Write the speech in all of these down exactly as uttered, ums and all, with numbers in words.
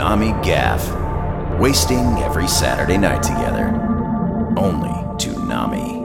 Toonami Gaff. Wasting every Saturday night together. Only Toonami.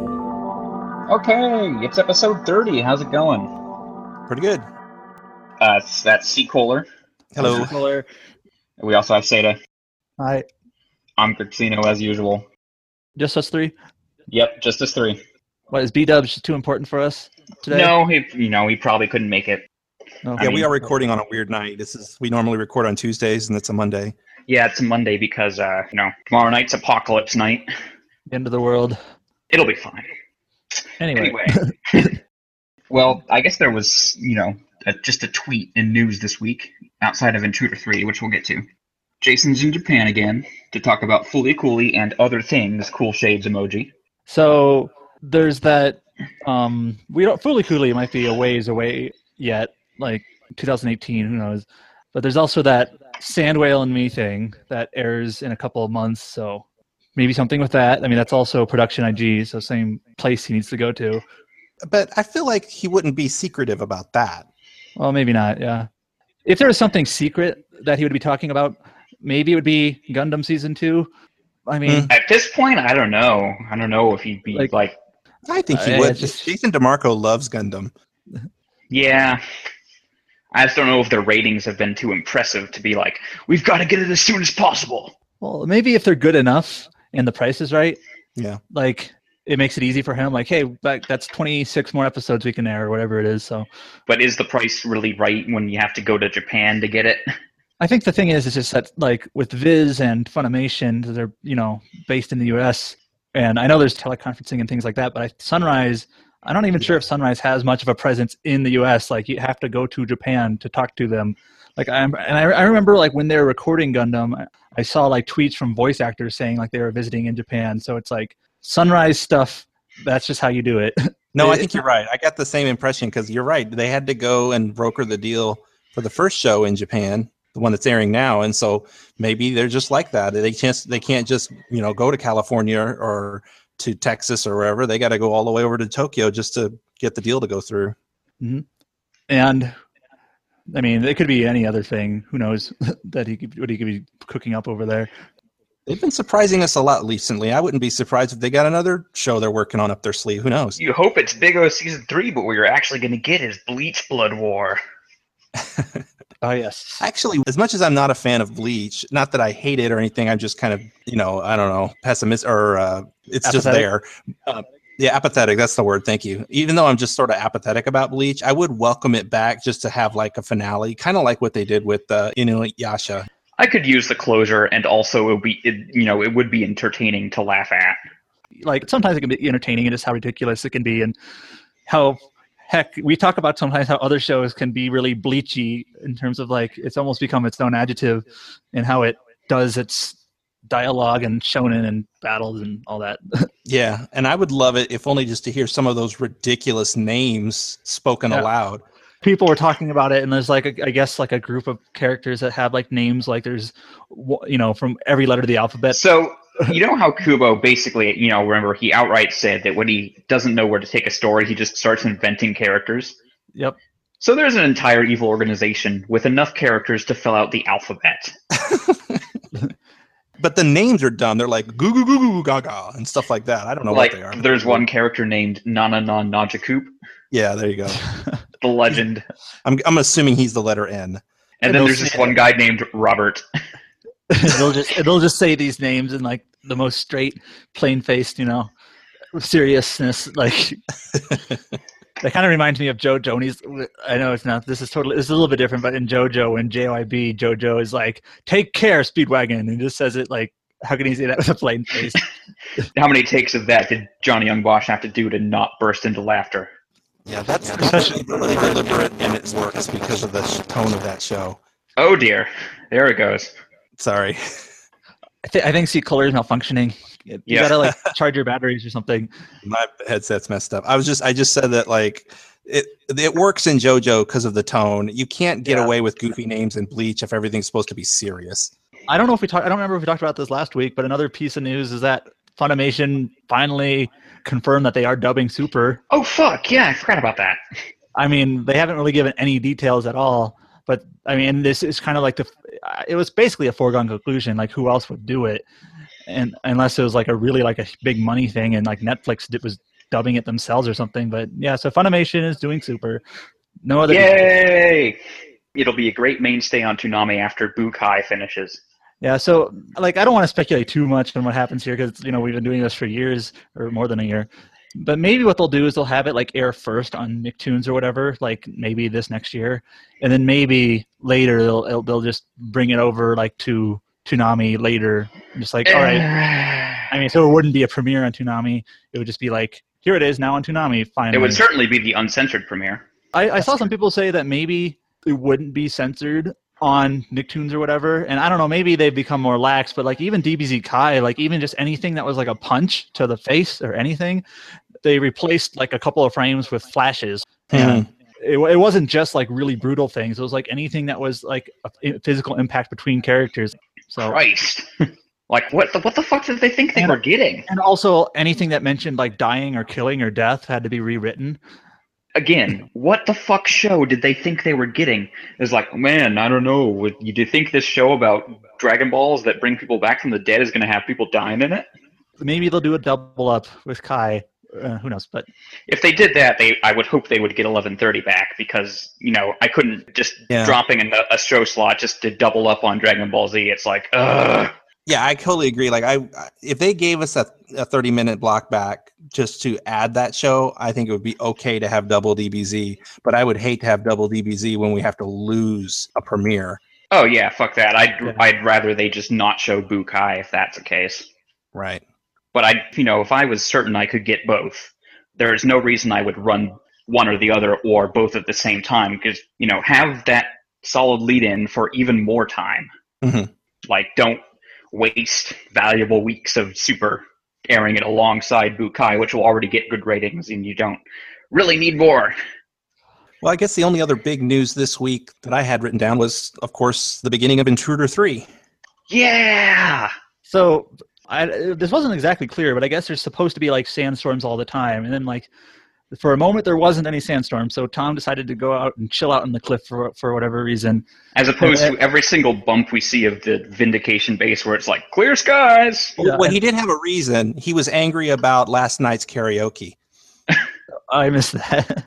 Okay, it's episode thirty. How's it going? Pretty good. Uh, that's C. Kohler. Hello. Kohler. We also have Seda. Hi. I'm Cristiano as usual. Just us three? Yep, just us three. What, is B-Dubs too important for us today? No, he, you know, he probably couldn't make it. No. Yeah, I mean, we are recording on a weird night. This is we normally record on Tuesdays, and it's a Monday. Yeah, it's a Monday because, uh, you know, tomorrow night's apocalypse night. The end of the world. It'll be fine. Anyway. Anyway. Well, I guess there was, you know, a, just a tweet in news this week outside of Intruder three, which we'll get to. Jason's in Japan again to talk about Fully Cooley and other things. Cool shades emoji. So there's that. Um, we don't Fully Cooley might be a ways away yet, like twenty eighteen. Who knows? But there's also that Sand Whale and Me thing that airs in a couple of months. So maybe something with that. I mean, that's also Production I G, so same place he needs to go to. But I feel like he wouldn't be secretive about that. Well, maybe not. Yeah. If there was something secret that he would be talking about, maybe it would be Gundam Season two. I mean... At this point, I don't know. I don't know if he'd be like... like I think he uh, would. just, Jason DeMarco loves Gundam. Yeah. I just don't know if their ratings have been too impressive to be like, we've got to get it as soon as possible. Well, maybe if they're good enough and the price is right, yeah, like it makes it easy for him. Like, hey, that, that's twenty-six more episodes we can air or whatever it is. So, but is the price really right when you have to go to Japan to get it? I think the thing is, is just that like with Viz and Funimation, they're you know based in the U S and I know there's teleconferencing and things like that, but I, Sunrise. I'm not even sure if Sunrise has much of a presence in the U S. Like, you have to go to Japan to talk to them. Like, I'm, and I, I remember, like, when they were recording Gundam, I saw, like, tweets from voice actors saying, like, they were visiting in Japan. So it's like, Sunrise stuff, that's just how you do it. No, I think you're right. I got the same impression because you're right. They had to go and broker the deal for the first show in Japan, the one that's airing now. And so maybe they're just like that. They can't, they can't just, you know, go to California or to Texas or wherever. They got to go all the way over to Tokyo just to get the deal to go through. Mm-hmm. And I mean, it could be any other thing. Who knows that he could, what he could be cooking up over there. They've been surprising us a lot recently. I wouldn't be surprised if they got another show they're working on up their sleeve. Who knows? You hope it's Big O Season three, but what you're actually going to get is Bleach Blood War. Oh, yes. Actually, as much as I'm not a fan of Bleach, not that I hate it or anything, I'm just kind of, you know, I don't know, pessimist or uh, it's Apathetic? just there. Uh, yeah, apathetic. That's the word. Thank you. Even though I'm just sort of apathetic about Bleach, I would welcome it back just to have like a finale, kind of like what they did with uh, Inuyasha. I could use the closure, and also it would be, it, you know, it would be entertaining to laugh at. Like, sometimes it can be entertaining and just how ridiculous it can be and how... Heck, we talk about sometimes how other shows can be really bleachy in terms of like it's almost become its own adjective and how it does its dialogue and shonen and battles and all that. Yeah, and I would love it if only just to hear some of those ridiculous names spoken Yeah. aloud. People were talking about it, and there's like a, I guess like a group of characters that have like names like there's you know from every letter of the alphabet. So you know how Kubo basically, you know, remember he outright said that when he doesn't know where to take a story, he just starts inventing characters. Yep. So there's an entire evil organization with enough characters to fill out the alphabet. But the names are dumb. They're like goo goo goo goo gaga and stuff like that. I don't know Like what they are. there's one character named Nana Non Najakoop, Yeah, there you go. the legend. I'm I'm assuming he's the letter N. And then there's this one guy named Robert. they'll just they'll just say these names in like the most straight, plain faced, you know, seriousness. Like that kind of reminds me of JoJo. And he's, I know it's not. This is totally. This is a little bit different, but in JoJo, when J O I B, JoJo is like, "Take care, Speedwagon," and just says it like, how can he say that with a plain face? How many takes of that did Johnny Young Bosch have to do to not burst into laughter? Yeah, that's especially really deliberate and it works because of the sh- tone of that show. Oh dear, there it goes. Sorry. I, th- I think C color is malfunctioning. You Yeah. gotta like charge your batteries or something. My headset's messed up. I was just I just said that like it it works in JoJo because of the tone. You can't get Yeah. away with goofy names in Bleach if everything's supposed to be serious. I don't know if we talked. I don't remember if we talked about this last week, but another piece of news is that Funimation finally confirmed that they are dubbing Super. Oh fuck, yeah, I forgot about that. I mean, they haven't really given any details at all, but I mean, this is kind of like the. uh, it was basically a foregone conclusion. Like, who else would do it? And unless it was like a really like a big money thing, and like Netflix did, was dubbing it themselves or something. But yeah, so Funimation is doing Super. No other. Yay! It'll be a great mainstay on Toonami after Bukai finishes. Yeah, so like I don't want to speculate too much on what happens here because you know we've been doing this for years or more than a year. But maybe what they'll do is they'll have it like air first on Nicktoons or whatever, like maybe this next year, and then maybe later they'll they'll just bring it over like to Toonami later. Just like all right, I mean, so it wouldn't be a premiere on Toonami. It would just be like here it is now on Toonami. Finally, it would certainly be the uncensored premiere. I, I saw some people say that maybe it wouldn't be censored on Nicktoons or whatever, and I don't know, maybe they've become more lax, but like even D B Z Kai, like even just anything that was like a punch to the face or anything, they replaced like a couple of frames with flashes. Mm-hmm. And it, it wasn't just like really brutal things, it was like anything that was like a physical impact between characters. So Christ. Like what the what the fuck did they think they and, were getting? And also anything that mentioned like dying or killing or death had to be rewritten. Again, what the fuck show did they think they were getting? It's like, man, I don't know. Would you do you think this show about Dragon Balls that bring people back from the dead is going to have people dying in it? Maybe they'll do a double up with Kai. Uh, who knows? But if they did that, they I would hope they would get eleven thirty back because you know I couldn't just yeah. dropping in a, a show slot just to double up on Dragon Ball Z. It's like, ugh. Yeah, I totally agree. Like, I if they gave us a, a thirty minute block back just to add that show, I think it would be okay to have double D B Z. But I would hate to have double D B Z when we have to lose a premiere. Oh yeah, fuck that. I'd Yeah. I'd rather they just not show Bukai if that's the case. Right. But I, you know, if I was certain I could get both, there's no reason I would run one or the other or both at the same time. Because you know, have that solid lead in for even more time. Mm-hmm. Like, don't waste valuable weeks of Super airing it alongside Bukai, which will already get good ratings, and you don't really need more. Well, I guess the only other big news this week that I had written down was, of course, the beginning of Intruder three. Yeah! So I, this wasn't exactly clear, but I guess there's supposed to be like sandstorms all the time, and then like for a moment there wasn't any sandstorms, so Tom decided to go out and chill out on the cliff for for whatever reason. As opposed to every single bump we see of the Vindication base where it's like, clear skies! Yeah, well, he did have a reason. He was angry about last night's karaoke. I missed that.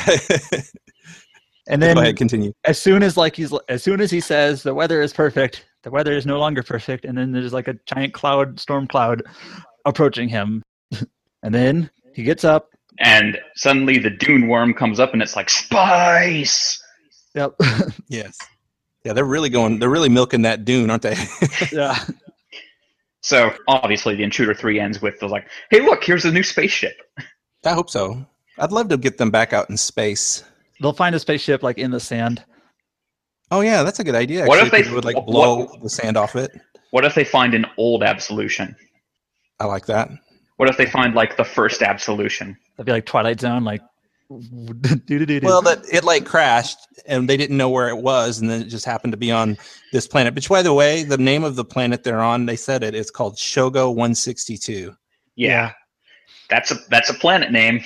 And then Go ahead, continue. as soon as like he's as soon as he says the weather is perfect, the weather is no longer perfect, and then there's like a giant cloud, storm cloud, approaching him, and then he gets up. And suddenly the Dune worm comes up and it's like, spice! Yep. Yes. Yeah, they're really going. They're really milking that Dune, aren't they? Yeah. So obviously the Intruder three ends with the like, hey look, here's a new spaceship. I hope so. I'd love to get them back out in space. They'll find a spaceship like in the sand. Oh yeah, that's a good idea. What actually, if they- 'cause it would like what- blow the sand off it? What if they find an old Absolution? I like that. What if they find like the first Absolution? That'd be like Twilight Zone, like. doo-doo-doo-doo. Well, that it like crashed and they didn't know where it was, and then it just happened to be on this planet. Which, by the way, the name of the planet they're on, they said it. It's called Shogo one sixty-two. Yeah. That's a that's a planet name.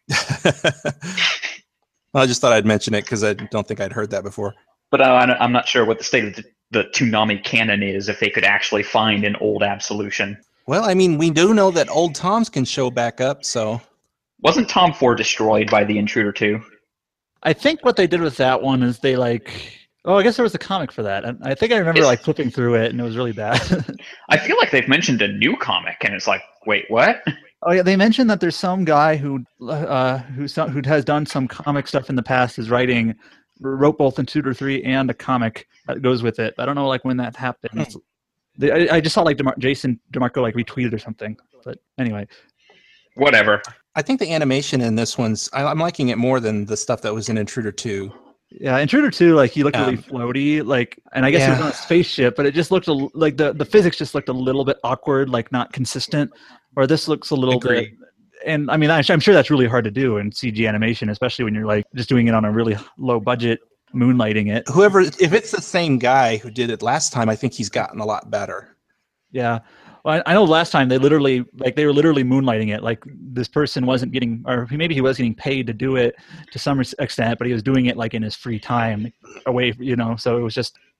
I just thought I'd mention it because I don't think I'd heard that before. But uh, I- I'm not sure what the state of the, the Toonami canon is if they could actually find an old Absolution. Well, I mean, we do know that old Toms can show back up, so Wasn't Tom four destroyed by the Intruder two? I think what they did with that one is they like. Oh, I guess there was a comic for that. And I think I remember It's- like flipping through it, and it was really bad. I feel like they've mentioned a new comic, and it's like, wait, what? Oh yeah, they mentioned that there's some guy who uh, who some, who has done some comic stuff in the past, is writing, wrote both Intruder three and a comic that goes with it. I don't know like when that happens. They, I, I just saw like DeMar- Jason DeMarco like retweeted or something. But anyway, Whatever. I think the animation in this one's I, I'm liking it more than the stuff that was in Intruder two. yeah, Intruder two like he looked Um, really floaty, like, and I guess he was yeah. on a spaceship, but it just looked a, l- like the the physics just looked a little bit awkward, like not consistent. Or this looks a little Agreed. bit. And I mean, I'm I'm sure that's really hard to do in C G animation, especially when you're like just doing it on a really low budget, moonlighting it. Whoever, if it's the same guy who did it last time, I think he's gotten a lot better. Yeah. Well, I I know last time they literally, like, they were literally moonlighting it. Like, this person wasn't getting, or maybe he was getting paid to do it to some extent, but he was doing it, like, in his free time away, you know, so it was just,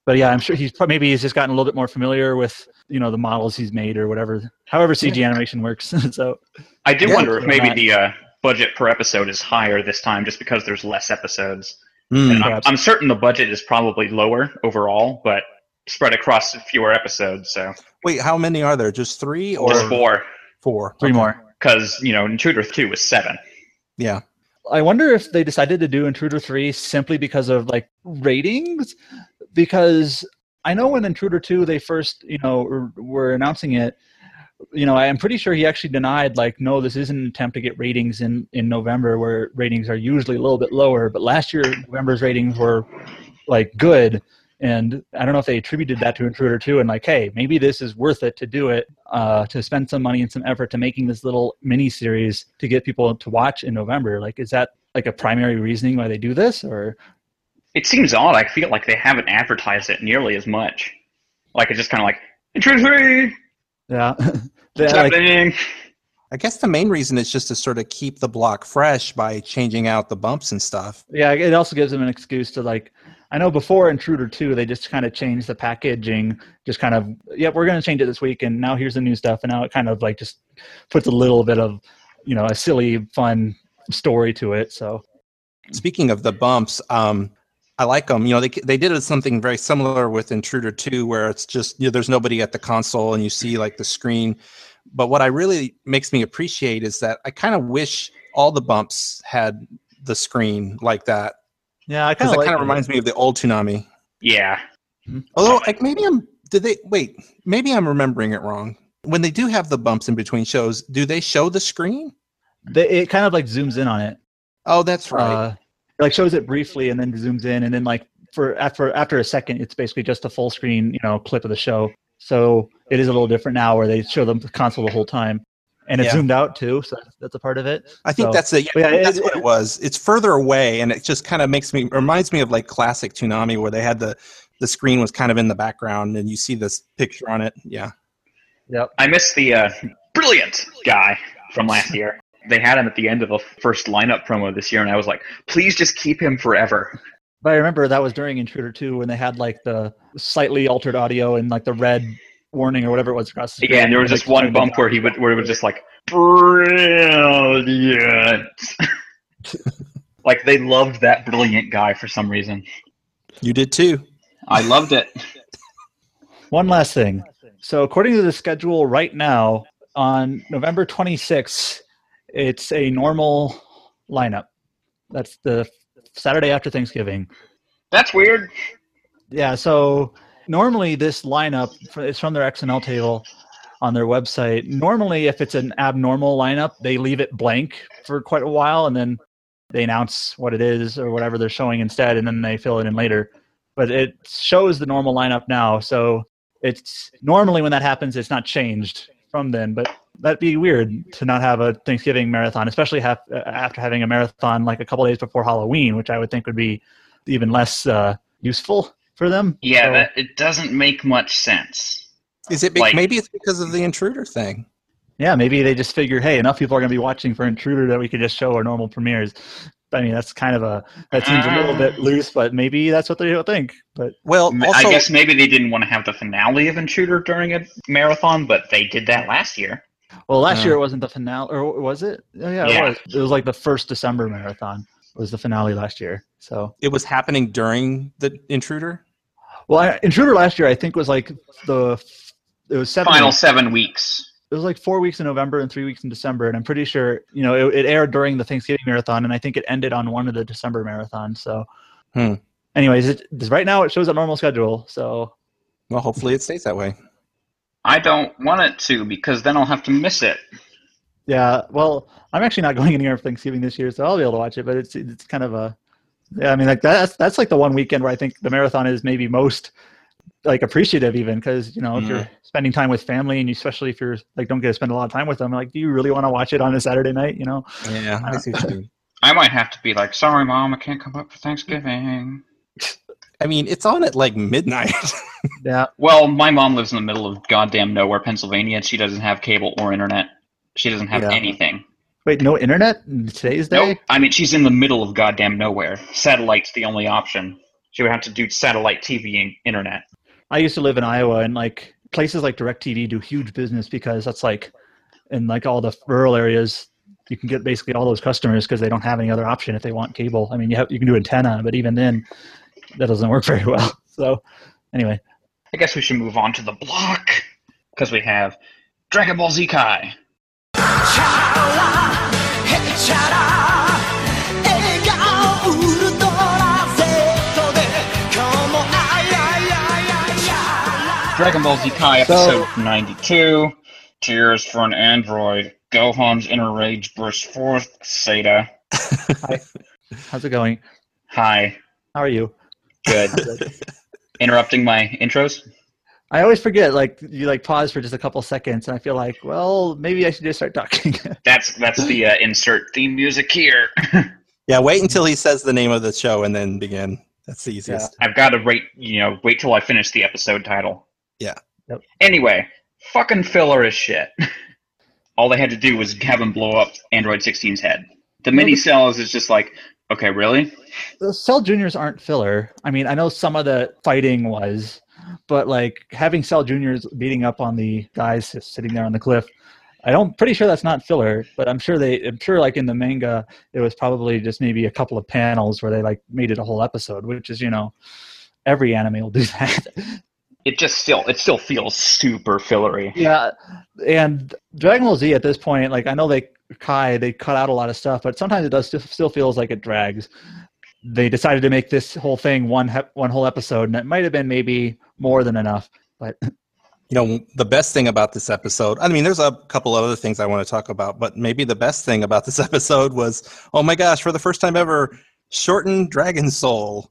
But yeah, I'm sure he's probably, maybe he's just gotten a little bit more familiar with, you know, the models he's made or whatever, however C G animation works. So I do Yeah, wonder if maybe not- the uh, budget per episode is higher this time just because there's less episodes. Hmm. And I'm, Perhaps. I'm certain the budget is probably lower overall, but spread across fewer episodes. So Wait, how many are there? Just three or just four, four? three Okay. more. because you know Intruder two was seven. Yeah. I wonder if they decided to do Intruder three simply because of like ratings, because I know when Intruder two they first, you know, were, were announcing it, you know, I'm pretty sure he actually denied like, no, this isn't an attempt to get ratings in, in November where ratings are usually a little bit lower. But last year, November's ratings were like good. And I don't know if they attributed that to Intruder two and like, hey, maybe this is worth it to do it, uh, to spend some money and some effort to making this little mini series to get people to watch in November. Like, is that like a primary reasoning why they do this, or? It seems odd. I feel like they haven't advertised it nearly as much. Like it's just kind of like Intruder three, Yeah. what's They're like, happening? I guess the main reason is just to sort of keep the block fresh by changing out the bumps and stuff. yeah, it also gives them an excuse to like, I know before Intruder two, they just kind of changed the packaging, just kind of, yep, we're going to change it this week, and now here's the new stuff, and now it kind of like just puts a little bit of, you know, a silly, fun story to it. So Speaking of the bumps, um, I like them. You know, they they did something very similar with Intruder two, where it's just, you know, there's nobody at the console and you see like the screen. But what I really makes me appreciate is that I kind of wish all the bumps had the screen like that, yeah, I because kind that of kind of reminds me of the old Toonami. Yeah, Although, like, maybe I'm. Did they wait? Maybe I'm remembering it wrong. When they do have the bumps in between shows, do they show the screen? they, it kind of like zooms in on it. Oh, that's right. Uh, it, like shows it briefly and then zooms in, and then like for after after a second, it's basically just a full screen, you know, clip of the show. So it is a little different now, where they show them the console the whole time, and it's Yeah. zoomed out too. So that's a part of it. I think so- that's it. Yeah, but yeah, that's it- what it was. It's further away, and it just kind of makes me reminds me of like classic Toonami, where they had the the screen was kind of in the background, and you see this picture on it. Yeah, Yep. I miss the uh, brilliant guy from last year. They had him at the end of the first lineup promo this year, and I was like, please just keep him forever. But I remember that was during Intruder two when they had like the slightly altered audio and like the red warning or whatever it was across the screen. Yeah, and there was Like, just one bump where he would where it was just like brilliant. Like they loved that brilliant guy for some reason. you did too. I loved it. One last thing. So according to the schedule right now, on November twenty-sixth, it's a normal lineup. That's the Saturday after Thanksgiving. That's weird. Yeah, so normally this lineup, it's from their X M L table on their website. Normally, if it's an abnormal lineup, they leave it blank for quite a while, and then they announce what it is or whatever they're showing instead, and then they fill it in later. But it shows the normal lineup now, so it's normally when that happens, it's not changed from then. But that'd be weird to not have a Thanksgiving marathon, especially have, after having a marathon like a couple days before Halloween, which I would think would be even less uh, useful for them. Yeah, So- that, it doesn't make much sense. Is it? Be- Like- maybe it's because of the Intruder thing. Yeah, maybe they just figured, hey, enough people are going to be watching for Intruder that we could just show our normal premieres. I mean, that's kind of a that seems a little bit loose, but maybe that's what they think. But Well, M- also, I guess maybe they didn't want to have the finale of Intruder during a marathon, but they did that last year. well, last Uh. year it wasn't the finale, or was it? Oh, yeah, Yeah. it was. It was like the first December marathon was the finale last year. So, it was happening during the Intruder. well, I, Intruder last year I think was like the it was seven. Final weeks. seven weeks. It was like four weeks in November and three weeks in December, and I'm pretty sure you know it, it aired during the Thanksgiving marathon, and I think it ended on one of the December marathons. So, Hmm. anyways, it, right now it shows a normal schedule. So. Well, hopefully it stays that way. I don't want it to because then I'll have to miss it. Yeah, well, I'm actually not going anywhere for Thanksgiving this year, so I'll be able to watch it. But it's it's kind of a, yeah. I mean, like that's that's like the one weekend where I think the marathon is maybe most like appreciative, even because you know if Mhm. you're spending time with family, and you, especially if you're like don't get to spend a lot of time with them, like do you really want to watch it on a Saturday night? You know? Yeah, I see what you mean. I might have to be like, sorry, Mom, I can't come up for Thanksgiving. I mean, it's on at like midnight. Yeah. Well, my mom lives in the middle of goddamn nowhere, Pennsylvania, and she doesn't have cable or internet. She doesn't have Yeah. anything. Wait, no internet in today's day? Nope. I mean, she's in the middle of goddamn nowhere. Satellite's the only option. She would have to do satellite T V and internet. I used to live in Iowa, and like places like DirecTV do huge business because that's like in like all the rural areas, you can get basically all those customers because they don't have any other option if they want cable. I mean, you have you can do antenna, but even then, that doesn't work very well. So, anyway, I guess we should move on to the block because we have Dragon Ball Z Kai. Dragon Ball Z Kai episode so, ninety-two. Tears for an android. Gohan's inner rage bursts forth. Seda. Hi. How's it going? Hi. How are you? Good. Interrupting my intros? I always forget. Like you like pause for just a couple seconds, and I feel like, well, maybe I should just start talking. that's that's the uh, insert theme music here. Yeah, wait until he says the name of the show and then begin. That's the easiest. Yeah. I've got to wait. You know, wait till I finish the episode title. Yeah. Yep. Anyway, fucking filler is shit. All they had to do was have him blow up Android sixteen's head. The mini cells is just like, okay, really? The Cell Juniors aren't filler. I mean, I know some of the fighting was, but like having Cell Juniors beating up on the guys sitting there on the cliff, I don't pretty sure that's not filler. But I'm sure they, I'm sure like in the manga, it was probably just maybe a couple of panels where they like made it a whole episode, which is, you know, every anime will do that. It just still it still feels super fillery. Yeah, and Dragon Ball Z at this point, like I know they Kai they cut out a lot of stuff, but sometimes it does still, still feels like it drags. They decided to make this whole thing one he- one whole episode, and it might have been maybe more than enough. But you know, the best thing about this episode, I mean, there's a couple other things I want to talk about, but maybe the best thing about this episode was, oh my gosh, for the first time ever, shortened Dragon Soul.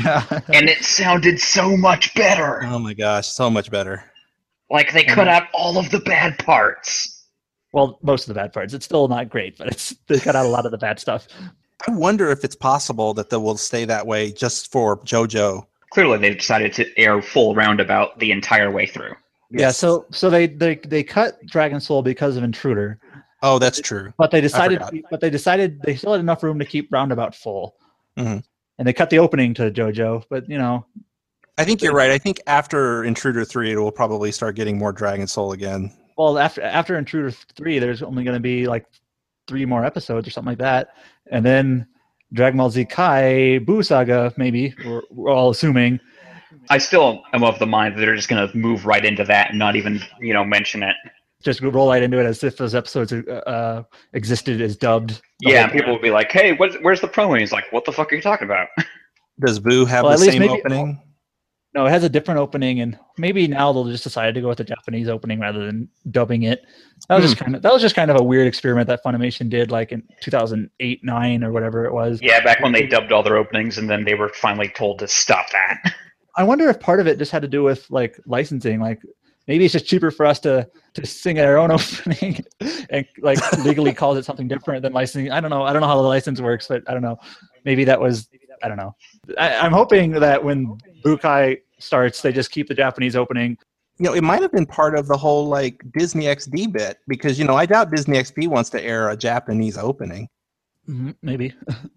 And it sounded so much better. Oh my gosh, so much better. Like they cut out all of the bad parts. Well, most of the bad parts. It's still not great, but it's they cut out a lot of the bad stuff. I wonder if it's possible that they will stay that way just for JoJo. Clearly, they've decided to air full roundabout the entire way through. Yes. Yeah, so so they, they they cut Dragon Soul because of Intruder. Oh, that's true. But they decided, but they decided they still had enough room to keep roundabout full. Mm-hmm. And they cut the opening to JoJo, but you know. I think you're right. I think after Intruder three, it will probably start getting more Dragon Soul again. Well, after after Intruder three, there's only going to be like three more episodes or something like that, and then Dragon Ball Z Kai Buu Saga, maybe we're, we're all assuming. I still am of the mind that they're just going to move right into that and not even, you know, mention it. Just roll right into it as if those episodes uh, existed as dubbed. Yeah, people will be like, "Hey, what, where's the promo?" And he's like, "What the fuck are you talking about?" Does Buu have well, the same maybe, opening? No, it has a different opening, and maybe now they'll just decide to go with the Japanese opening rather than dubbing it. That was hmm. just kind of that was just kind of a weird experiment that Funimation did, like in two thousand eight, nine, or whatever it was. Yeah, back when they dubbed all their openings, and then they were finally told to stop that. I wonder if part of it just had to do with like licensing, like. Maybe it's just cheaper for us to, to sing our own opening and like legally calls it something different than licensing. I don't know. I don't know how the license works, but I don't know. Maybe that was, I don't know. I, I'm hoping that when Bukai starts, they just keep the Japanese opening. You know, it might have been part of the whole like Disney X D bit because, you know, I doubt Disney X D wants to air a Japanese opening. Mm-hmm, maybe.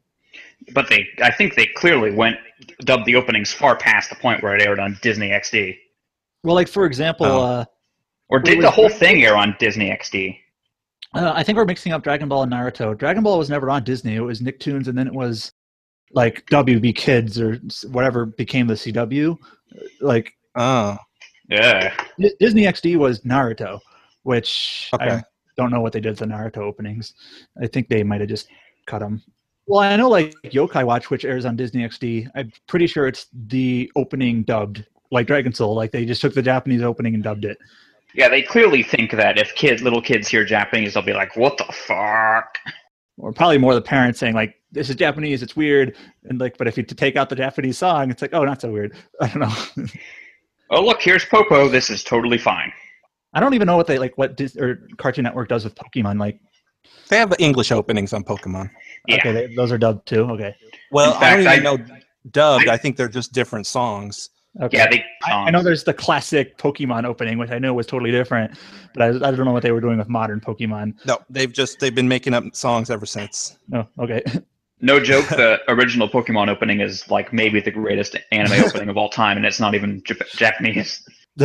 But they, I think they clearly went, dubbed the openings far past the point where it aired on Disney X D. Well, like, for example... Oh. Uh, or did the whole thing air on Disney X D? Uh, I think we're mixing up Dragon Ball and Naruto. Dragon Ball was never on Disney. It was Nicktoons, and then it was, like, W B Kids or whatever became the C W. Like... Oh. Yeah. D- Disney X D was Naruto, which okay. I don't know what they did with the Naruto openings. I think they might have just cut them. Well, I know, like, Yokai Watch, which airs on Disney X D, I'm pretty sure it's the opening dubbed. Like Dragon Soul, like they just took the Japanese opening and dubbed it. Yeah, they clearly think that if kids, little kids hear Japanese, they'll be like, "What the fuck?" Or probably more the parents saying like, "This is Japanese, it's weird," and like, but if you take out the Japanese song, it's like, "Oh, not so weird." I don't know. Oh, look, here's Popo. This is totally fine. I don't even know what they like. What Dis- or Cartoon Network does with Pokemon? Like, they have English openings on Pokemon. Yeah. Okay, they, those are dubbed too. Okay. Well, fact, I don't even I, know dubbed. I, I think they're just different songs. Okay. Yeah, they, um, I, I know there's the classic Pokemon opening, which I know was totally different, but I, I don't know what they were doing with modern Pokemon. No, they've just they've been making up songs ever since. Oh, okay. No joke, the original Pokemon opening is like maybe the greatest anime opening of all time, and it's not even Jap- Japanese.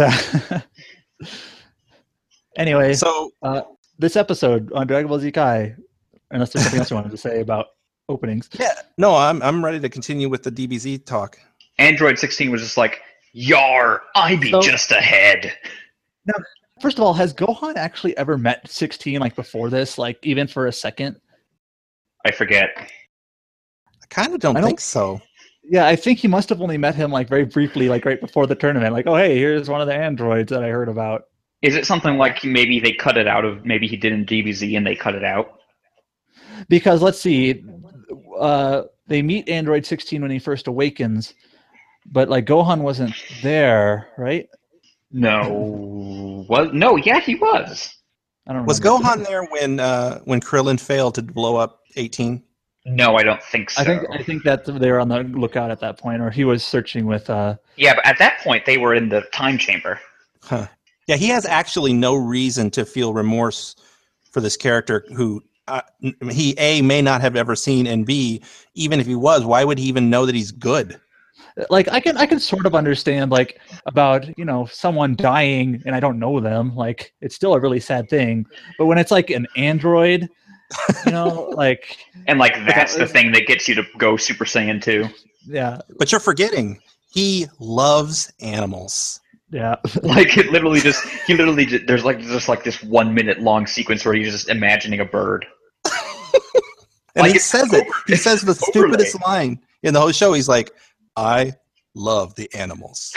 Anyway, So uh, this episode on Dragon Ball Z Kai, unless there's something else you wanted to say about openings. yeah, no, I'm I'm ready to continue with the D B Z talk. Android sixteen was just like, "Yar, I be So- just ahead." First of all, has Gohan actually ever met sixteen like before this, like even for a second? I forget. I kind of don't, I don't- think so. Yeah, I think he must have only met him like very briefly, like right before the tournament. Like, oh hey, here's one of the androids that I heard about. Is it something like maybe they cut it out of, maybe he did in D B Z and they cut it out? Because let's see, uh, they meet Android sixteen when he first awakens, but like Gohan wasn't there, right? No. What? No, yeah, he was. I don't Was remember. Gohan there when uh, when Krillin failed to blow up eighteen? No, I don't think so. I think I think that they were on the lookout at that point, or he was searching with. Uh, Yeah, but at that point, they were in the time chamber. Huh. Yeah, he has actually no reason to feel remorse for this character who uh, he A, may not have ever seen, and B, even if he was, why would he even know that he's good? like I can I can sort of understand like about you know someone dying and I don't know them, like it's still a really sad thing. But when it's like an android, you know, like And, like, that's that- the thing that gets you to go Super Saiyan two. yeah, But you're forgetting, he loves animals. yeah. Like, it literally just, he literally, just, there's, like, just, like, this one minute long sequence where he's just imagining a bird. And Like, he it's says it. over- He says the it's overlay. stupidest line in the whole show. He's like, I love the animals.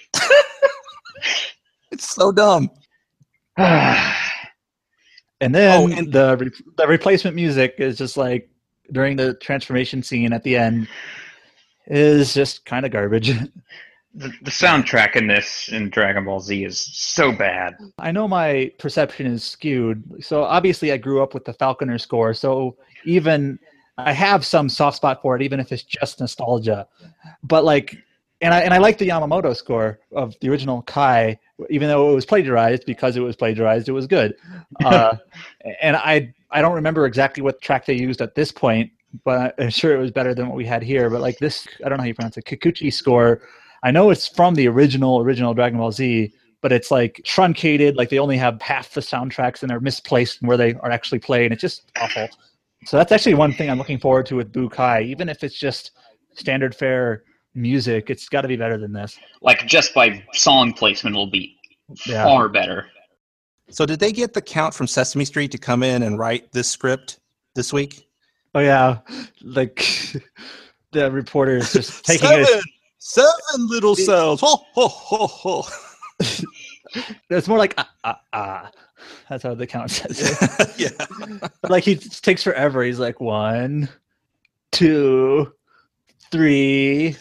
It's so dumb. And then Oh, and- the re- the replacement music is just like during the transformation scene at the end is just kind of garbage. The, the soundtrack in this, in Dragon Ball Z, is so bad. I know my perception is skewed. So obviously I grew up with the Falconer score. So even I have some soft spot for it, even if it's just nostalgia. But like, and I and I like the Yamamoto score of the original Kai, even though it was plagiarized. Because it was plagiarized, it was good. Uh, and I I don't remember exactly what track they used at this point, but I'm sure it was better than what we had here. But like this, I don't know how you pronounce it, Kikuchi score. I know it's from the original original Dragon Ball Z, but it's like truncated. Like they only have half the soundtracks and they're misplaced where they are actually played. And it's just awful. So that's actually one thing I'm looking forward to with Bukai. Even if it's just standard fare music, it's got to be better than this. Like, just by song placement, it'll be Yeah. far better. So did they get the count from Sesame Street to come in and write this script this week? Oh yeah, like the reporter is just taking seven, it. seven little cells. Ho, ho, ho, ho. It's more like ah ah ah. That's how the count says it. Yeah. Like he takes forever. He's like one, two, three,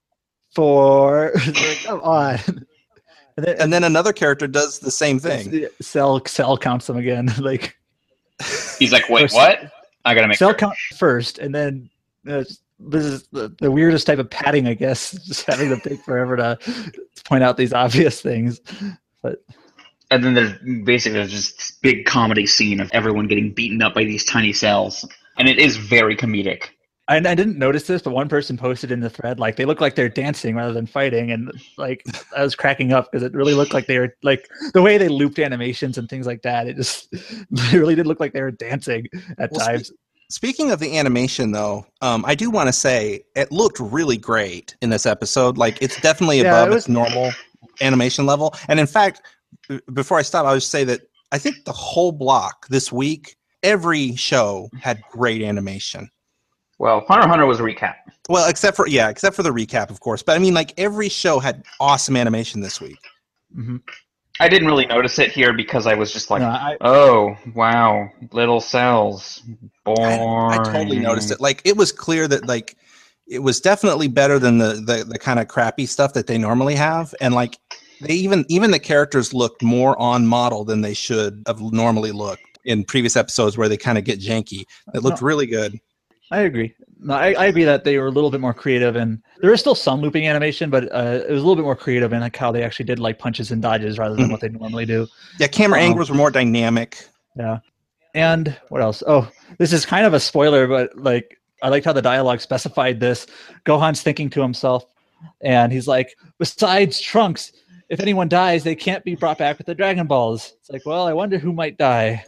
four. Like, come on. And then, And then another character does the same thing. Cell Cell counts them again. Like He's like, wait, First- what? I gotta make Cell sure. count first, and then uh, this is the, the weirdest type of padding, I guess. Just having to take forever to, to point out these obvious things. But And then there's basically there's just this big comedy scene of everyone getting beaten up by these tiny cells. And it is very comedic. I, I didn't notice this, but one person posted in the thread like they look like they're dancing rather than fighting, and like I was cracking up because it really looked like they were like the way they looped animations and things like that. It just it really did look like they were dancing at Well, times. spe- speaking of the animation, though, um, I do want to say it looked really great in this episode. Like, it's definitely Yeah, above it was- its normal animation level. And in fact, b- before I stop, I'll just say that I think the whole block this week, every show had great animation. Well, Hunter x Hunter was a recap. Well, except for yeah, except for the recap, of course. But I mean, like every show had awesome animation this week. Mhm. I didn't really notice it here because I was just like, No, I, oh, wow, little cells. Boring. I, I totally noticed it. Like it was clear that like it was definitely better than the the, the kind of crappy stuff that they normally have, and like they even even the characters looked more on model than they should have normally looked in previous episodes where they kind of get janky. It looked really good. I agree. No, I, I agree that they were a little bit more creative, and there is still some looping animation, but uh, it was a little bit more creative in like how they actually did like punches and dodges rather than Mhm. what they normally do. Yeah, camera Um, angles were more dynamic. Yeah. And what else? Oh, this is kind of a spoiler, but like I liked how the dialogue specified this. Gohan's thinking to himself, and he's like, besides Trunks, if anyone dies, they can't be brought back with the Dragon Balls. It's like, well, I wonder who might die.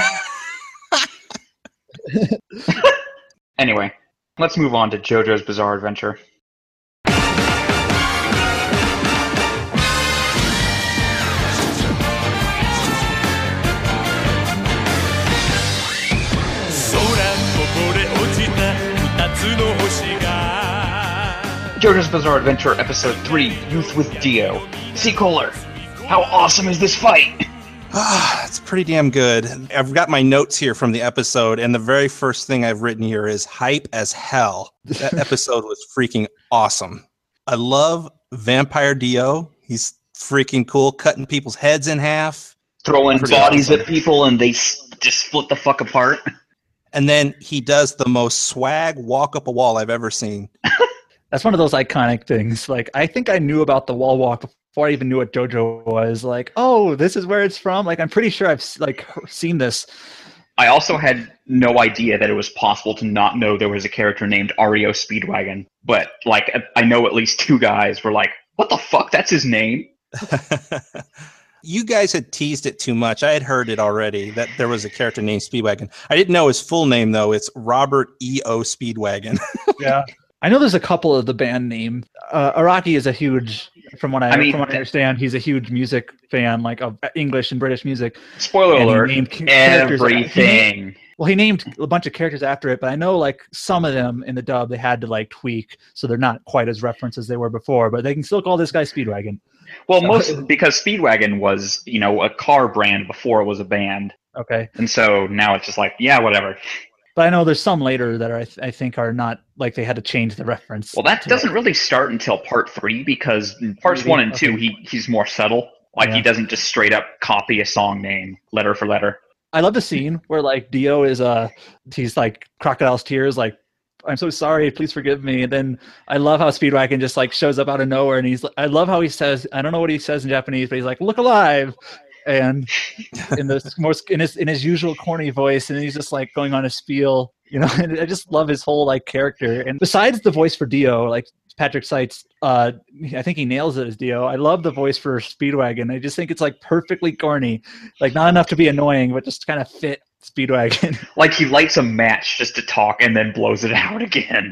Anyway, let's move on to JoJo's Bizarre Adventure. JoJo's Bizarre Adventure, Episode three, Youth with Dio. C-Kohler, how awesome is this fight? Ah, it's pretty damn good. I've got my notes here from the episode, and the very first thing I've written here is hype as hell. That episode was freaking awesome. I love Vampire Dio. He's freaking cool, cutting people's heads in half. Throwing Pretty bodies awesome. at people, and they s- just split the fuck apart. And then he does the most swag walk up a wall I've ever seen. That's one of those iconic things. Like, I think I knew about the wall walk before I even knew what JoJo was. Like, oh, this is where it's from. Like, I'm pretty sure I've like seen this. I also had no idea that it was possible to not know there was a character named Ario Speedwagon. But, like, I know at least two guys were like, what the fuck? That's his name? You guys had teased it too much. I had heard it already that there was a character named Speedwagon. I didn't know his full name, though. It's Robert E O. Speedwagon. Yeah. I know there's a couple of the band name. Uh, Araki is a huge, from what I, I mean, from what I understand, he's a huge music fan, like of English and British music. Spoiler And he alert, named ca- characters- everything. Well, he named a bunch of characters after it, but I know like some of them in the dub they had to like tweak, so they're not quite as referenced as they were before. But they can still call this guy Speedwagon. Well, most because Speedwagon was, you know, a car brand before it was a band. Okay, And so now it's just like, yeah, whatever. but I know there's some later that are, I, th- I think are not like they had to change the reference. Well, that to doesn't it. really start until part three because in parts Maybe, one and two, okay. he he's more subtle. Like, Yeah. he doesn't just straight up copy a song name letter for letter. I love the scene where like Dio is uh he's like crocodile's tears, like I'm so sorry, please forgive me. And then I love how Speedwagon just like shows up out of nowhere, and he's I love how he says, I don't know what he says in Japanese, but he's like, look alive. And in the most in his in his usual corny voice, and he's just like going on a spiel, you know. And I just love his whole like character. And besides the voice for Dio, like Patrick Seitz, uh, I think he nails it as Dio. I love the voice for Speedwagon. I just think it's like perfectly corny, like not enough to be annoying, but just kind of fit Speedwagon. Like, he lights a match just to talk and then blows it out again.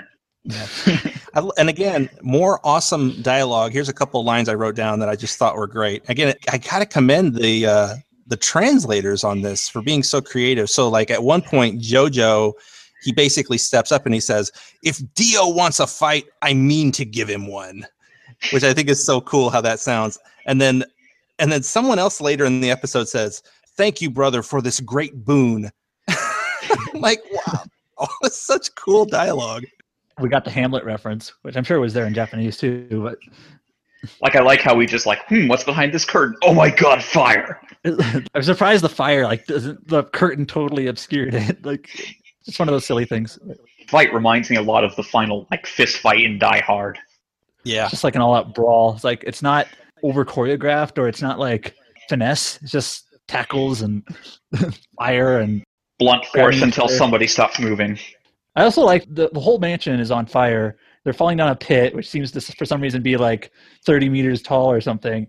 I, and again, more awesome dialogue. Here's a couple of lines I wrote down that I just thought were great. Again, I gotta commend the uh, the translators on this for being so creative. So, like at one point, JoJo, he basically steps up and he says, "If Dio wants a fight, I mean to give him one," which I think is so cool how that sounds. And then, and then someone else later in the episode says, "Thank you, brother, for this great boon." I'm like, wow, oh, that's such cool dialogue. We got the Hamlet reference, which I'm sure was there in Japanese too. But Like, I like how we just like, hmm, what's behind this curtain? Oh my god, fire! I'm surprised the fire like doesn't the curtain totally obscured it. Like, just one of those silly things. Fight reminds me a lot of the final like fist fight in Die Hard. Yeah. Just like an all-out brawl. It's like it's not over choreographed or it's not like finesse. It's just tackles and fire and. Blunt force Grabbing until each other. somebody stops moving. I also like the, the whole mansion is on fire. They're falling down a pit, which seems to, for some reason, be like thirty meters tall or something.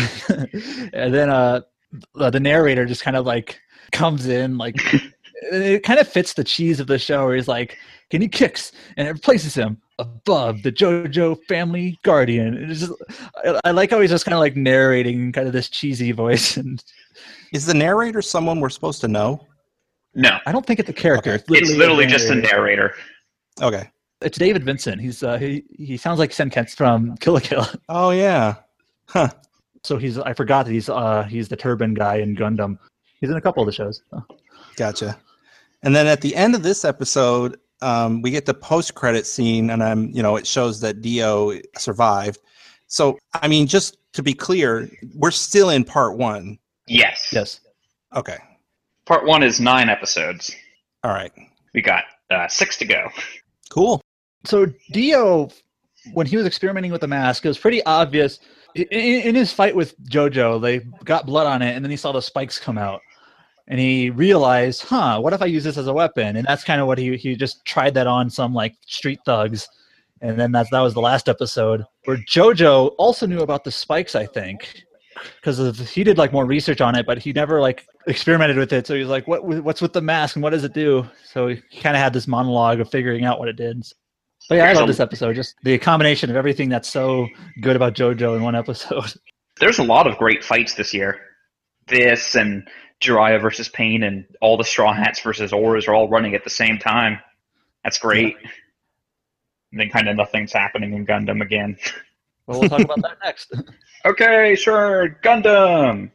And then uh, the the narrator just kind of like comes in, like it kind of fits the cheese of the show. Where he's like, "Can he kicks?" and it places him above the JoJo family guardian. And it's just, I, I like how he's just kind of like narrating, kind of this cheesy voice. And Is the narrator someone we're supposed to know? No, I don't think it's a character. Okay. it's literally a just a narrator. narrator. Okay. It's David Vincent. He's uh, he he sounds like Senketsu from Kill la Kill. Oh yeah. Huh. So he's I forgot that he's uh he's the turban guy in Gundam. He's in a couple of the shows. Oh. Gotcha. And then at the end of this episode, um, we get the post-credit scene, and I'm, you know, it shows that Dio survived. So, I mean, just to be clear, we're still in part one. Yes. Yes. Okay. Part one is nine episodes. All right. We got uh, six to go. Cool. So Dio, when he was experimenting with the mask, it was pretty obvious. In, in his fight with JoJo, they got blood on it, and then he saw the spikes come out. and he realized, huh, what if I use this as a weapon? And that's kind of what he he just tried that on some like street thugs. And then that's, that was the last episode where JoJo also knew about the spikes, I think, because he did like more research on it, but he never like experimented with it. So he was like, what what's with the mask and what does it do? So he kind of had this monologue of figuring out what it did. But yeah, I love this episode. Just the combination of everything that's so good about JoJo in one episode. There's a lot of great fights this year. This and Jiraiya versus Pain and all the Straw Hats versus Auras are all running at the same time. That's great. Yeah. And then kind of nothing's happening in Gundam again. Well, we'll talk about that next. Okay, sure. Gundam!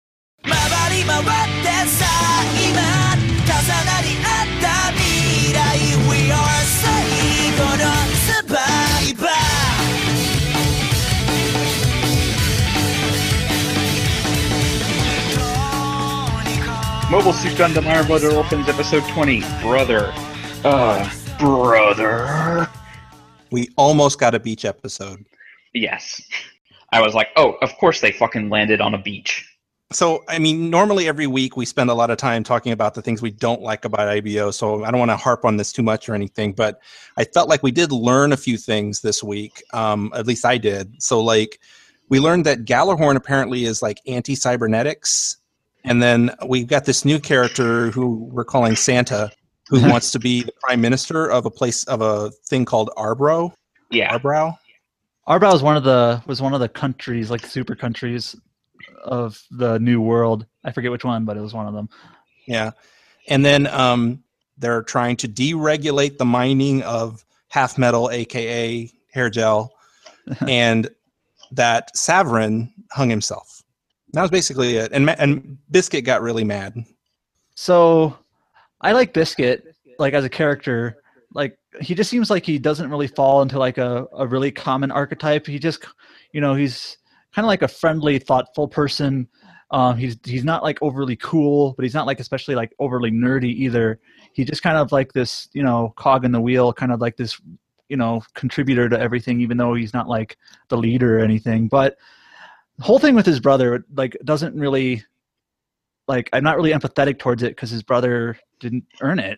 Mobile Suit Gundam Iron Blood opens episode twenty. Brother. Uh, brother. We almost got a beach episode. Yes. I was like, oh, of course they fucking landed on a beach. So, I mean, normally every week we spend a lot of time talking about the things we don't like about I B O, so I don't want to harp on this too much or anything, but I felt like we did learn a few things this week. Um, at least I did. So, like, we learned that Galahorn apparently is, like, anti-cybernetics, and then we've got this new character who we're calling Santa, who wants to be the prime minister of a place, of a thing called Arbro. Yeah. Arbrow? Arbrow was one of the was one of the countries, like super countries of the New World. I forget which one, but it was one of them. Yeah. And then um, they're trying to deregulate the mining of half metal, aka hair gel, and that Saverin hung himself. That was basically it. And and Biscuit got really mad. So I like Biscuit, like as a character. Like he just seems like he doesn't really fall into like a, a really common archetype. He just, you know, he's kind of like a friendly, thoughtful person. Um, he's he's not like overly cool, but he's not like especially like overly nerdy either. He just kind of like this, you know, cog in the wheel, kind of like this, you know, contributor to everything, even though he's not like the leader or anything. But the whole thing with his brother, like, doesn't really, like, I'm not really empathetic towards it because his brother didn't earn it.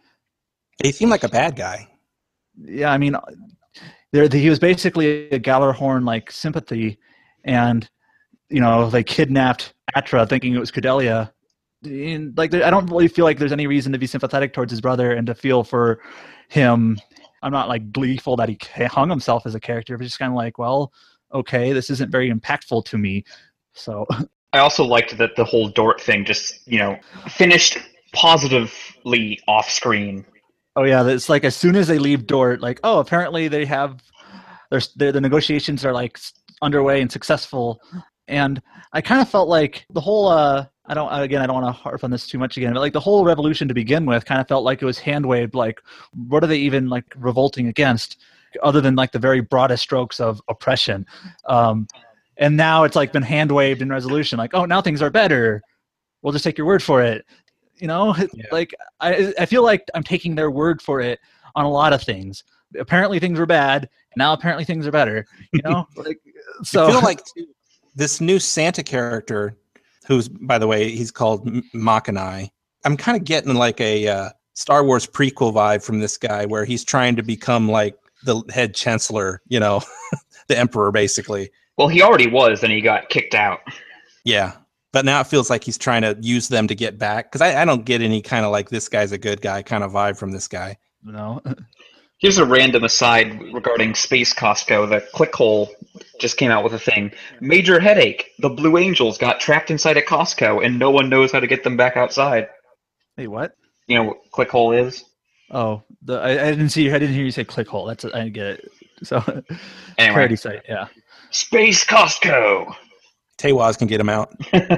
He seemed like a bad guy. Yeah, I mean, there he was basically a Galahorn like sympathy, and you know they kidnapped Atra thinking it was Cordelia. And, like, I don't really feel like there's any reason to be sympathetic towards his brother and to feel for him. I'm not like gleeful that he hung himself as a character, but just kind of like, well, okay, this isn't very impactful to me. So I also liked that the whole Dort thing just, you know, finished positively off screen. Oh yeah, it's like as soon as they leave Dort, like, oh, apparently they have there's the negotiations are like underway and successful, and I kind of felt like the whole uh, I don't again I don't want to harp on this too much again, but like the whole revolution to begin with kind of felt like it was hand waved. Like, what are they even like revolting against, other than like the very broadest strokes of oppression? Um, and now it's like been hand waved in resolution. Like, oh, now things are better. We'll just take your word for it. You know, yeah. Like I, I feel like I'm taking their word for it on a lot of things. Apparently things were bad. Now apparently things are better. You know, like so. I feel like this new Santa character, who's, by the way, he's called Makanai. I'm kind of getting like a uh, Star Wars prequel vibe from this guy, where he's trying to become like the head chancellor. You know, the emperor, basically. Well, he already was, and he got kicked out. Yeah. But now it feels like he's trying to use them to get back. Because I, I don't get any kind of like, this guy's a good guy kind of vibe from this guy. No. Here's a random aside regarding Space Costco. The Clickhole just came out with a thing. Major headache. The Blue Angels got trapped inside a Costco, and no one knows how to get them back outside. Hey, what? You know what Clickhole is? Oh, the I, I didn't see. I didn't hear you say Clickhole. That's a, I didn't get it. So, anyway, parody site. Yeah. Space Costco. Tewaz can get him out.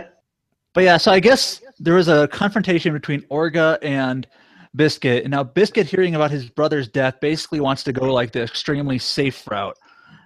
But yeah, so I guess there was a confrontation between Orga and Biscuit, and now Biscuit, hearing about his brother's death, basically wants to go like the extremely safe route.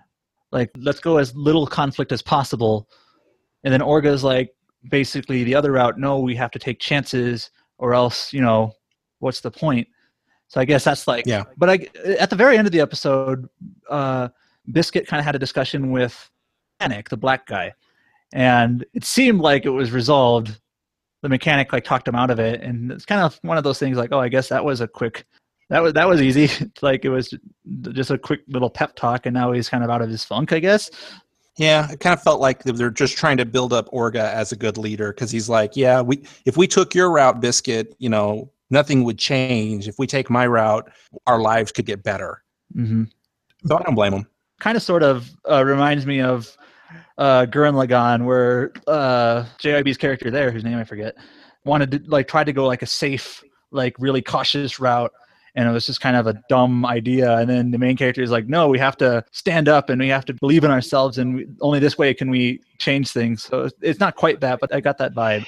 Like, let's go as little conflict as possible. And then Orga's like, basically the other route, no, we have to take chances, or else, you know, what's the point? So I guess that's like, yeah. But I, at the very end of the episode, uh, Biscuit kind of had a discussion with Panic, the black guy. And it seemed like it was resolved, the mechanic like talked him out of it, and it's kind of one of those things like, oh, I guess that was a quick, that was that was easy. Like it was just a quick little pep talk, and now he's kind of out of his funk, I guess. Yeah, it kind of felt like they're just trying to build up Orga as a good leader because he's like, yeah, we if we took your route, Biscuit, you know, nothing would change. If we take my route, our lives could get better. Mm-hmm. So I don't blame him. Kind of sort of uh, reminds me of uh, Gurren Lagann, where uh, J I B's character there, whose name I forget, wanted to like try to go like a safe, like really cautious route. And it was just kind of a dumb idea. And then the main character is like, no, we have to stand up and we have to believe in ourselves. And we, only this way can we change things. So it's not quite that, but I got that vibe.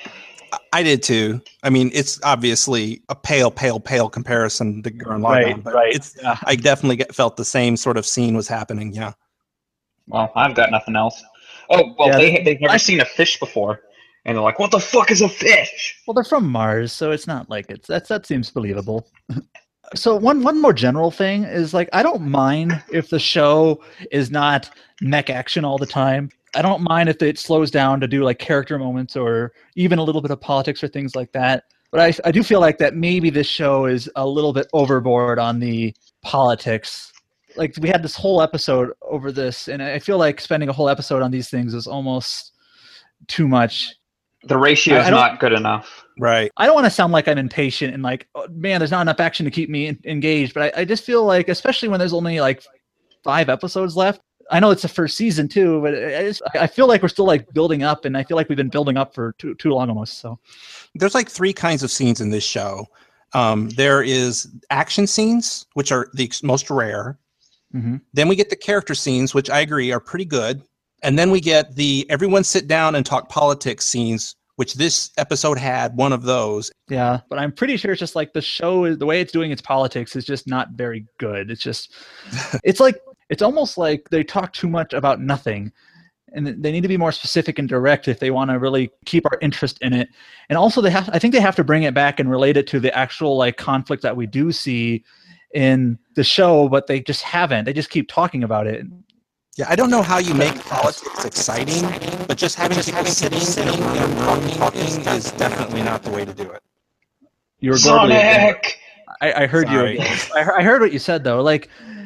I did too. I mean, it's obviously a pale, pale, pale comparison to Gurren Lagann. Right, but right. It's, yeah. I definitely get, felt the same sort of scene was happening. Yeah. Well, I've got nothing else. Oh, well, Yeah, they, they've never I- seen a fish before. And they're like, what the fuck is a fish? Well, they're from Mars, so it's not like it's that's that seems believable. So one one more general thing is like I don't mind if the show is not mech action all the time. I don't mind if it slows down to do like character moments or even a little bit of politics or things like that. But I I do feel like that maybe this show is a little bit overboard on the politics. Like we had this whole episode over this, and I feel like spending a whole episode on these things is almost too much. The ratio I- is I don't- not good enough. Right. I don't want to sound like I'm impatient and like, oh, man, there's not enough action to keep me en- engaged. But I, I just feel like, especially when there's only like five episodes left. I know it's the first season too, but I, just, I feel like we're still like building up, and I feel like we've been building up for too too long almost. So There's like three kinds of scenes in this show. Um, there is action scenes, which are the ex- most rare. mm-hmm. Then we get the character scenes, which I agree are pretty good. And then we get the everyone sit down and talk politics scenes, which this episode had one of those. yeah, but I'm pretty sure it's just like the show is the way it's doing its politics is just not very good. It's just it's like it's almost like they talk too much about nothing. And they need to be more specific and direct if they want to really keep our interest in it. And also, they have I think they have to bring it back and relate it to the actual like conflict that we do see in the show, but they just haven't. They just keep talking about it. Yeah, I don't know how you make politics exciting, but just having people sitting in a room talking is definitely not the way to do it. You were globally- Sonic! I, I heard Sorry. you. I, heard- I heard what you said though. Like,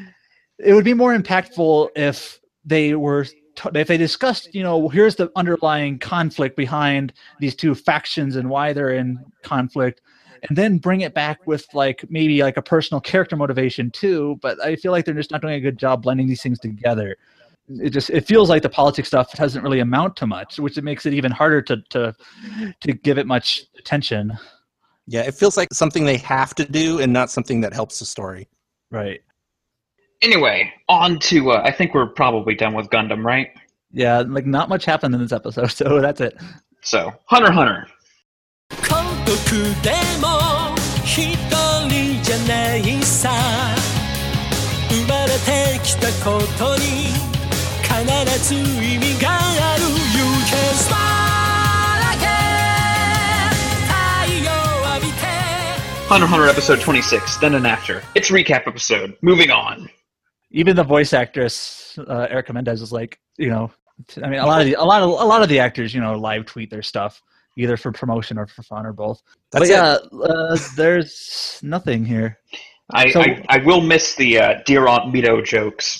it would be more impactful if they were t- if they discussed, you know, here's the underlying conflict behind these two factions and why they're in conflict, and then bring it back with like maybe like a personal character motivation too. But I feel like they're just not doing a good job blending these things together. It just it feels like the politics stuff doesn't really amount to much, which it makes it even harder to to to give it much attention. Yeah, it feels like something they have to do and not something that helps the story. Right. Anyway, on to, uh, I think we're probably done with Gundam, right? Yeah, like not much happened in this episode, so that's it. So, Hunter x Hunter. 孤独でも一人じゃないさ生まれてきたことに必ず意味がある You can smile again 太陽浴びて Hunter x Hunter episode twenty-six, then and after. It's recap episode. Moving on. Even the voice actress uh, Erica Mendez was like, you know, I mean, a lot of the a lot of a lot of the actors, you know, live tweet their stuff either for promotion or for fun or both. That's but yeah, uh, there's nothing here. I, So- I, I will miss the uh, Dear Aunt Mito jokes.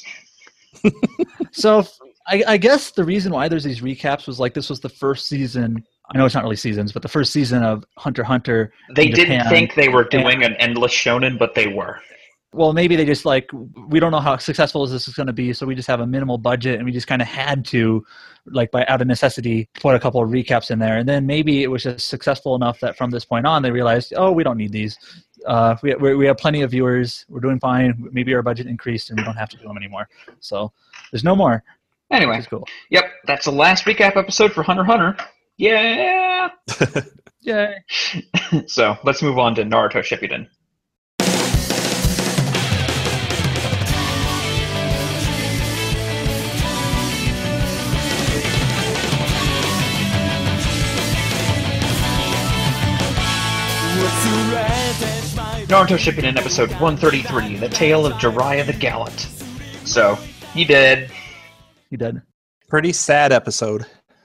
So if- I, I guess the reason why there's these recaps was like this was the first season. I know it's not really seasons, but the first season of Hunter x Hunter. They in didn't Japan. think they were doing an endless shonen, but they were. Well, maybe they just like we don't know how successful this is going to be, so we just have a minimal budget, and we just kind of had to, like by out of necessity, put a couple of recaps in there, and then maybe it was just successful enough that from this point on they realized, oh, we don't need these. Uh, we we we have plenty of viewers. We're doing fine. Maybe our budget increased, and we don't have to do them anymore. So there's no more. Anyway, Which is cool. yep, that's the last recap episode for Hunter x Hunter. Yeah! Yay! So, let's move on to Naruto Shippuden. Naruto Shippuden episode one thirty-three, The Tale of Jiraiya the Gallant. So, he did. He did. Pretty sad episode.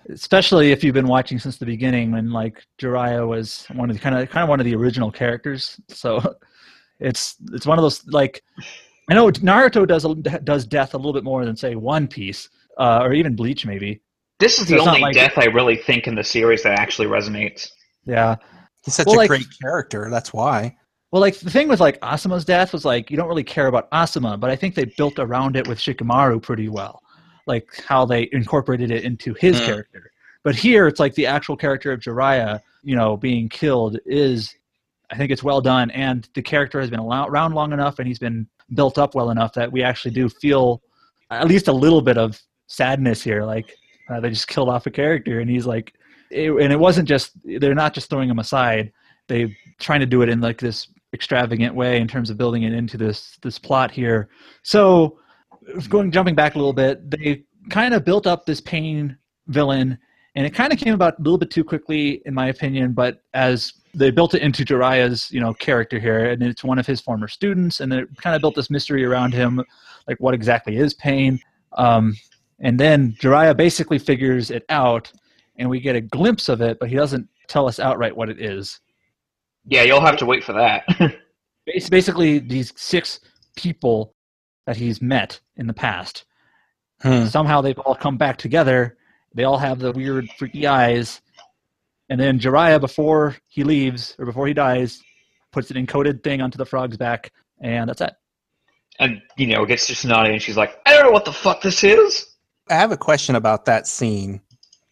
especially if you've been watching since the beginning, when like Jiraiya was one of the kind of kind of one of the original characters. So it's it's one of those, like, I know Naruto does does death a little bit more than say One Piece uh, or even Bleach maybe. This is So the it's not only like- death I really think in the series that actually resonates. Yeah. He's such Well, a like- great character. That's why. Well, like the thing with like Asuma's death was like you don't really care about Asuma, but I think they built around it with Shikamaru pretty well, like how they incorporated it into his Mm. character. But here it's like the actual character of Jiraiya, you know, being killed is, I think it's well done, and the character has been around long enough and he's been built up well enough that we actually do feel at least a little bit of sadness here. Like uh, they just killed off a character, and he's like, it, and it wasn't just, they're not just throwing him aside. They're trying to do it in like this extravagant way in terms of building it into this this plot here. So going jumping back a little bit, they kind of built up this Pain villain, and it kind of came about a little bit too quickly in my opinion, but as they built it into Jiraiya's, you know, character here, and it's one of his former students, and it kind of built this mystery around him, like what exactly is Pain. Um, and then Jiraiya basically figures it out, and we get a glimpse of it, but he doesn't tell us outright what it is. Yeah, you'll have to wait for that. It's basically these six people that he's met in the past. Hmm. Somehow they've all come back together. They all have the weird, freaky eyes. And then Jiraiya, before he leaves, or before he dies, puts an encoded thing onto the frog's back, and that's it. And, you know, gets to Tsunade and she's like, I don't know what the fuck this is. I have a question about that scene.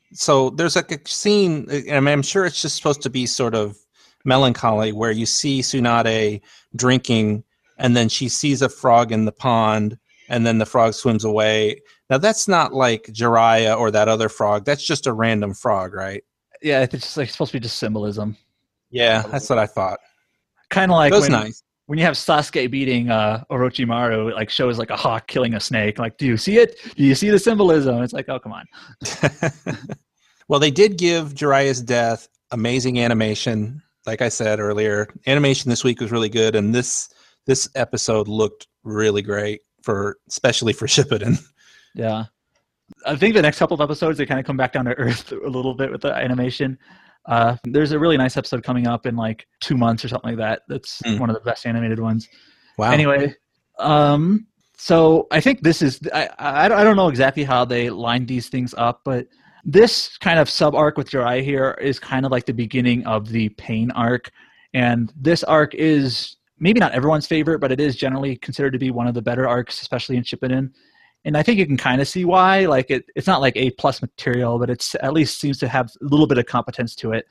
So there's like a scene, and I mean, I'm sure it's just supposed to be sort of melancholy, where you see Tsunade drinking, and then she sees a frog in the pond, and then the frog swims away. Now that's not like Jiraiya or that other frog. That's just a random frog, right? Yeah, it's just like supposed to be just symbolism. Yeah, that's what I thought. Kind of like It was when, nice. when you have Sasuke beating uh, Orochimaru, it like shows like a hawk killing a snake. Like, do you see it? Do you see the symbolism? It's like, oh, come on. Well, they did give Jiraiya's death amazing animation. Like I said earlier, animation this week was really good, and this this episode looked really great, for especially for Shippuden. Yeah. I think the next couple of episodes, they kind of come back down to earth a little bit with the animation. Uh, there's a really nice episode coming up in like two months or something like that. That's Mm. one of the best animated ones. Wow. Anyway, um, so I think this is, I, I, I don't know exactly how they lined these things up, but this kind of sub-arc with Jiraiya here is kind of like the beginning of the Pain arc. And this arc is maybe not everyone's favorite, but it is generally considered to be one of the better arcs, especially in Shippuden. And I think you can kind of see why. Like it, it's not like A plus material, but it's at least seems to have a little bit of competence to it.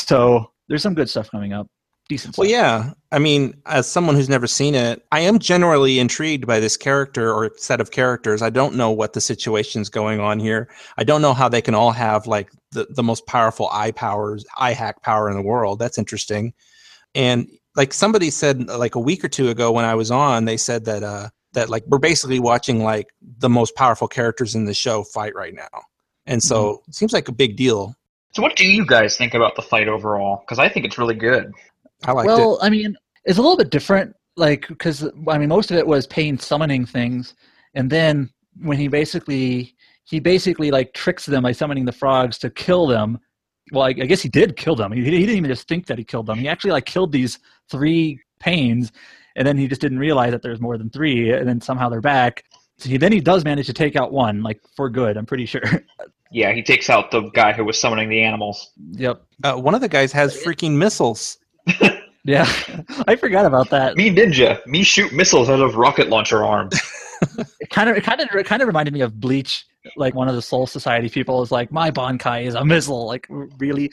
So there's some good stuff coming up. Decent stuff. Well, yeah. I mean, as someone who's never seen it, I am generally intrigued by this character or set of characters. I don't know what the situation's going on here. I don't know how they can all have like the, the most powerful eye powers, eye hack power in the world. That's interesting. And like somebody said like a week or two ago when I was on, they said that uh, that like we're basically watching like the most powerful characters in the show fight right now. And so Mm-hmm. it seems like a big deal. So what do you guys think about the fight overall? Because I think it's really good. I liked well, it. I mean, it's a little bit different, like, because, I mean, most of it was Pain summoning things, and then when he basically, he basically, like, tricks them by summoning the frogs to kill them. Well, I, I guess he did kill them. He, he didn't even just think that he killed them. He actually, like, killed these three Pains, and then he just didn't realize that there's more than three, and then somehow they're back. So he, then he does manage to take out one, like, for good, I'm pretty sure. Yeah, he takes out the guy who was summoning the animals. Yep. Uh, one of the guys has freaking missiles. Yeah. I forgot about that. Me ninja. Me shoot missiles out of rocket launcher arms. It kind of, it kind of, it kind of reminded me of Bleach. Like one of the Soul Society people is like, my Bankai is a missile. Like, really?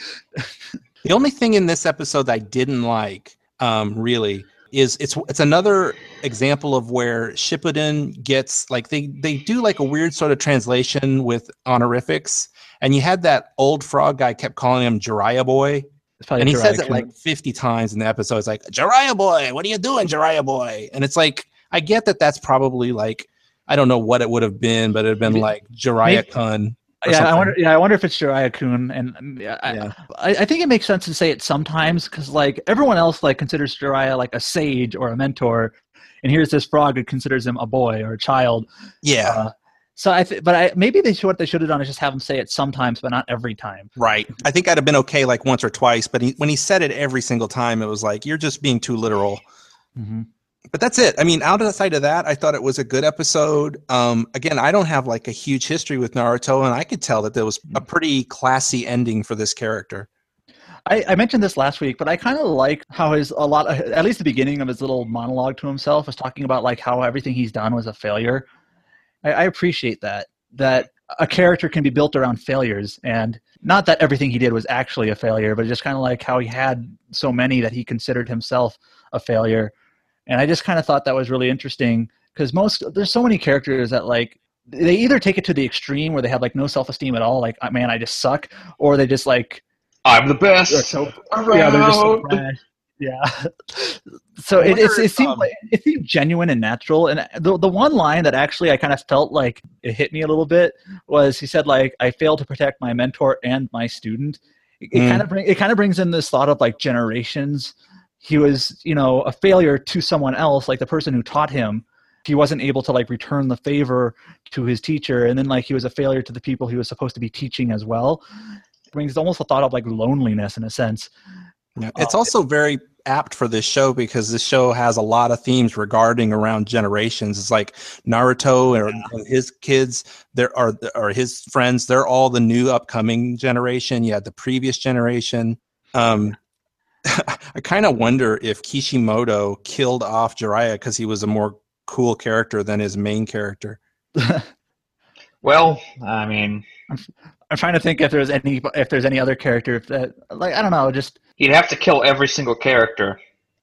The only thing in this episode that I didn't like, um, really, is it's it's another example of where Shippuden gets like they they do like a weird sort of translation with honorifics, and you had that old frog guy kept calling him Jiraiya boy, It's probably and he Jiraiya says it Kun. like fifty times in the episode. It's like Jiraiya boy, what are you doing, Jiraiya boy? And it's like I get that that's probably like I don't know what it would have been, but it'd been Maybe- like Jiraiya Kun. or Yeah, I something. wonder. Yeah, I wonder if it's Jiraiya Kun, and um, yeah, I, Yeah. I, I think it makes sense to say it sometimes because like everyone else like considers Jiraiya like a sage or a mentor, and here's this frog that considers him a boy or a child. Yeah. Uh, So I, th- but I maybe they should, what they should have done is just have him say it sometimes, but not every time. Right. I think I'd have been okay like once or twice, but he, when he said it every single time, it was like you're just being too literal. Mm-hmm. But that's it. I mean, outside of that, I thought it was a good episode. Um, again, I don't have like a huge history with Naruto, and I could tell that there was a pretty classy ending for this character. I, I mentioned this last week, but I kind of like how his a lot, of, at least the beginning of his little monologue to himself was talking about like how everything he's done was a failure. I, I appreciate that, that a character can be built around failures, and not that everything he did was actually a failure, but just kind of like how he had so many that he considered himself a failure. And I just kind of thought that was really interesting because most, there's so many characters that like, they either take it to the extreme where they have like no self-esteem at all, like, man, I just suck, or they just like, I'm the best. They're so, yeah, they're just so bad. Yeah. So it, it's, it seemed um, like it seemed genuine and natural. And the the one line that actually I kind of felt like it hit me a little bit was he said like, I failed to protect my mentor and my student. It, it mm. kind of bring it kind of brings in this thought of like generations. He was, you know, a failure to someone else, like the person who taught him. He wasn't able to like return the favor to his teacher, and then like he was a failure to the people he was supposed to be teaching as well. Brings almost a thought of like loneliness in a sense. Yeah, it's uh, also very apt for this show because this show has a lot of themes regarding around generations. It's like Naruto or yeah. his kids, there are or his friends. They're all the new upcoming generation. You had the previous generation. Um, I kind of wonder if Kishimoto killed off Jiraiya because he was a more cool character than his main character. Well, I mean. I'm trying to think if there's any if there's any other character that like I don't know, just he'd have to kill every single character.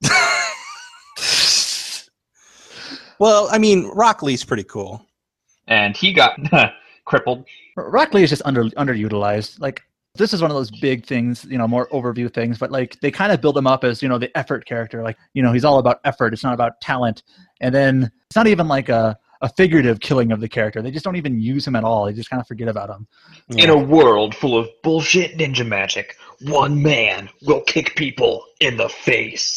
Well, I mean, Rock Lee's pretty cool, and he got crippled. Rock Lee is just under underutilized. Like this is one of those big things, you know, more overview things. But like they kind of build him up as you know the effort character. Like you know he's all about effort. It's not about talent. And then it's not even like a. a figurative killing of the character. They just don't even use him at all. They just kind of forget about him. Yeah. In a world full of bullshit ninja magic, one man will kick people in the face.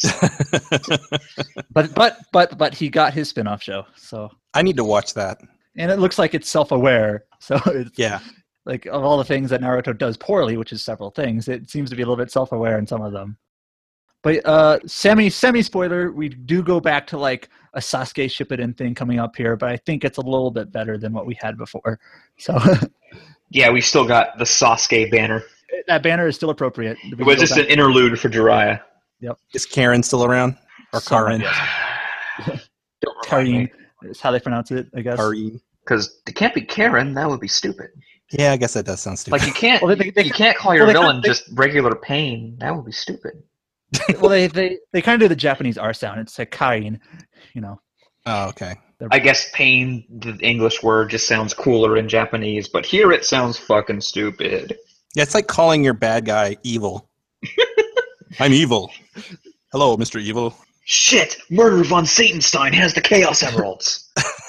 but but but but he got his spin-off show. So I need to watch that. And it looks like it's self-aware. So it's yeah. Like of all the things that Naruto does poorly, which is several things, it seems to be a little bit self-aware in some of them. But uh, semi semi spoiler, we do go back to like a Sasuke Shippuden thing coming up here, but I think it's a little bit better than what we had before. So yeah, we still got the Sasuke banner. That banner is still appropriate. We it was just an interlude for Jiraiya. Yep. Is Karen still around? Or Karin? Yes. Karin is how they pronounce it, I guess. Karin. Because it can't be Karen. That would be stupid. Yeah, I guess that does sound stupid. Like you can't, well, they, they, you can't call your well, villain they, just regular Pain. That would be stupid. Well, they they, they kind of do the Japanese R sound. It's like Kain, you know. Oh, okay. I guess Pain, the English word, just sounds cooler in Japanese, but here it sounds fucking stupid. Yeah, it's like calling your bad guy evil. I'm evil. Hello, Mister Evil. Shit! Murder von Satanstein has the Chaos Emeralds.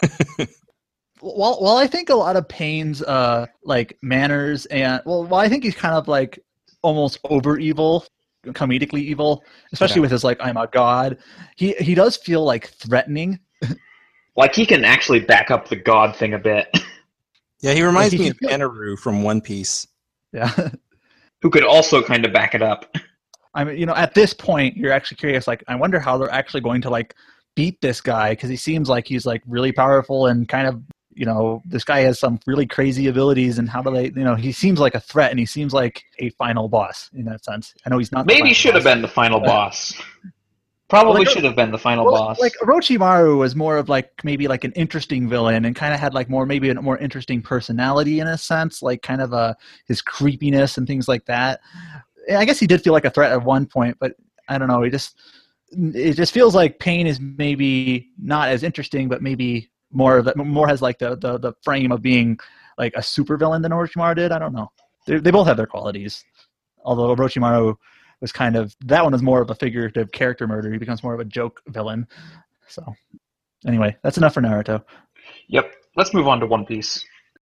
Well, well, I think a lot of Pain's uh, like manners and well, well, I think he's kind of like almost over evil. Comedically evil, especially yeah. with his like I'm a god. He he does feel like threatening. Like he can actually back up the god thing a bit. Yeah, he reminds like he me of Anaru from One Piece. Yeah, who could also kind of back it up. I mean, you know, at this point, you're actually curious. Like, I wonder how they're actually going to like beat this guy because he seems like he's like really powerful and kind of. You know, this guy has some really crazy abilities, and how do they, you know, he seems like a threat, and he seems like a final boss in that sense. I know he's not. Maybe should boss, have been the final but, boss. Probably like, should have been the final well, boss. Like Orochimaru was more of like maybe like an interesting villain, and kind of had like more maybe a more interesting personality in a sense, like kind of a his creepiness and things like that. I guess he did feel like a threat at one point, but I don't know. He just it just feels like Pain is maybe not as interesting, but maybe. More of that, more has like the, the the frame of being like a supervillain than Orochimaru did. I don't know. They they both have their qualities. Although Orochimaru was kind of that one is more of a figurative character murder. He becomes more of a joke villain. So anyway, that's enough for Naruto. Yep. Let's move on to One Piece.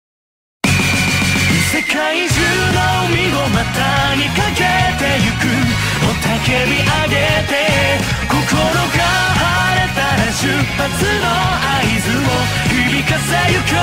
世界中の海を股にかけてゆく雄たけび上げて心が晴れたら発の合図を響かせゆこ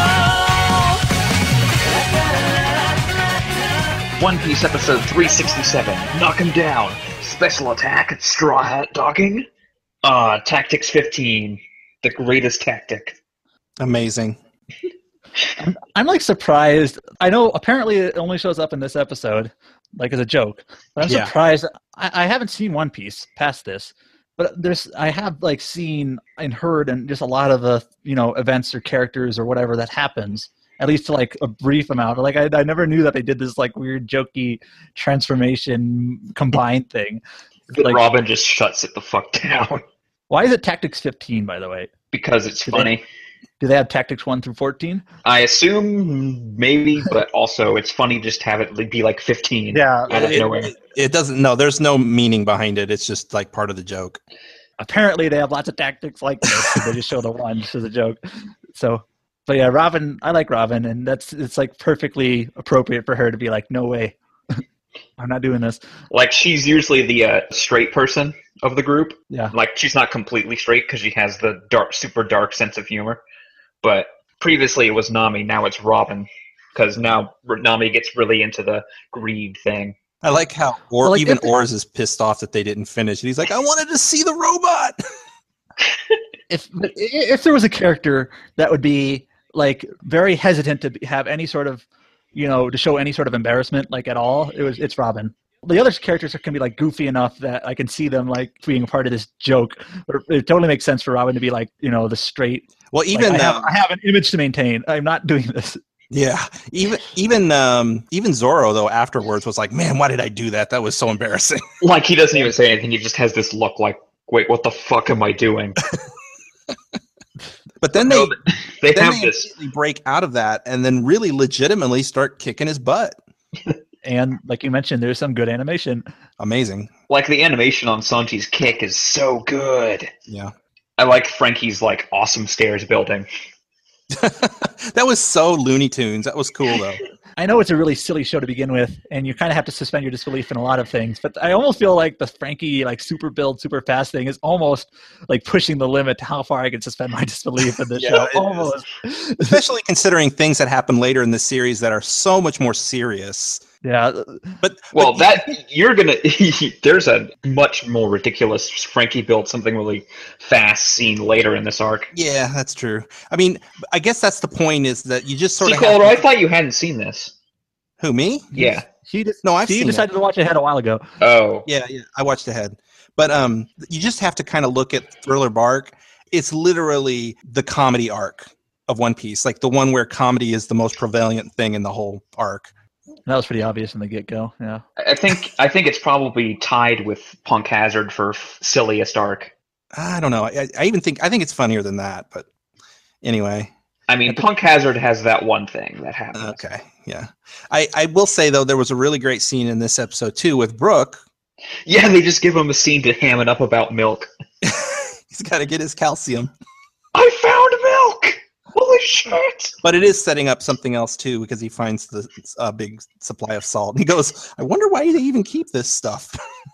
う One Piece episode three sixty-seven. Knock him down. Special attack. Straw hat docking. Uh, Tactics fifteen. The greatest tactic. Amazing. I'm, I'm like surprised. I know apparently it only shows up in this episode, like as a joke. But I'm Yeah. surprised. I, I haven't seen One Piece past this, but there's I have like seen and heard and just a lot of the you know events or characters or whatever that happens. At least to like a brief amount. Like I, I never knew that they did this like weird jokey transformation combined thing. Like, Robin just shuts it the fuck down. why is it Tactics fifteen, by the way? Because it's Do funny. They, do they have Tactics one through fourteen? I assume maybe, but also it's funny just to have it be like fifteen. Yeah, Out of It, nowhere. it, it doesn't. No, there's no meaning behind it. It's just like part of the joke. Apparently they have lots of tactics like this. So they just show the one just as a joke. So, but yeah, Robin, I like Robin, and that's it's like perfectly appropriate for her to be like, no way, I'm not doing this. Like, she's usually the uh, straight person of the group. Yeah, Like, she's not completely straight because she has the dark, super dark sense of humor. But previously it was Nami, now it's Robin. Because now Nami gets really into the greed thing. I like how or Well, like, even if- Oars is pissed off that they didn't finish. And he's like, I wanted to see the robot. if if there was a character that would be like very hesitant to be- have any sort of, you know, to show any sort of embarrassment like at all, it was it's Robin. The other characters can be like goofy enough that I can see them like being a part of this joke. But it totally makes sense for Robin to be like, you know, the straight. Well, Like, even I, have, um, I have an image to maintain. I'm not doing this. yeah, even even um, even Zorro though afterwards was like, man, why did I do that? That was so embarrassing. Like, he doesn't even say anything, he just has this look like, wait, what the fuck am I doing? But then they No, they then have they this. immediately break out of that and then really legitimately start kicking his butt. And like you mentioned, there's some good animation. Amazing. Like, the animation on Sanji's kick is so good. Yeah. I like Frankie's, like, awesome stairs building. That was so Looney Tunes. That was cool though. I know it's a really silly show to begin with, and you kind of have to suspend your disbelief in a lot of things. But I almost feel like the Frankie like super build, super fast thing is almost like pushing the limit to how far I can suspend my disbelief in this Yeah, show. it is. Almost. Especially considering things that happen later in the series that are so much more serious. Yeah. But Well, but that you're gonna. There's a much more ridiculous Frankie built something really fast scene later in this arc. yeah, that's true. I mean, I guess that's the point is that you just sort See, of Calder, I have to, thought you hadn't seen this. who me? Yeah. He just No, I've he seen it. decided to watch ahead a while ago. Oh. Yeah, yeah, I watched ahead. But um, you just have to kind of look at Thriller Bark. It's literally the comedy arc of One Piece, like the one where comedy is the most prevalent thing in the whole arc. That was pretty obvious in the get go. Yeah. I think I think it's probably tied with Punk Hazard for f- silliest arc. I don't know. I, I even think I think it's funnier than that. But anyway, I mean, Punk Hazard has that one thing that happens. okay, yeah. I I will say though there was a really great scene in this episode too with Brooke. Yeah, they just give him a scene to ham it up about milk. He's got to get his calcium. I found milk! Holy shit! But it is setting up something else too because he finds the uh, big supply of salt. And he goes, "I wonder why they even keep this stuff."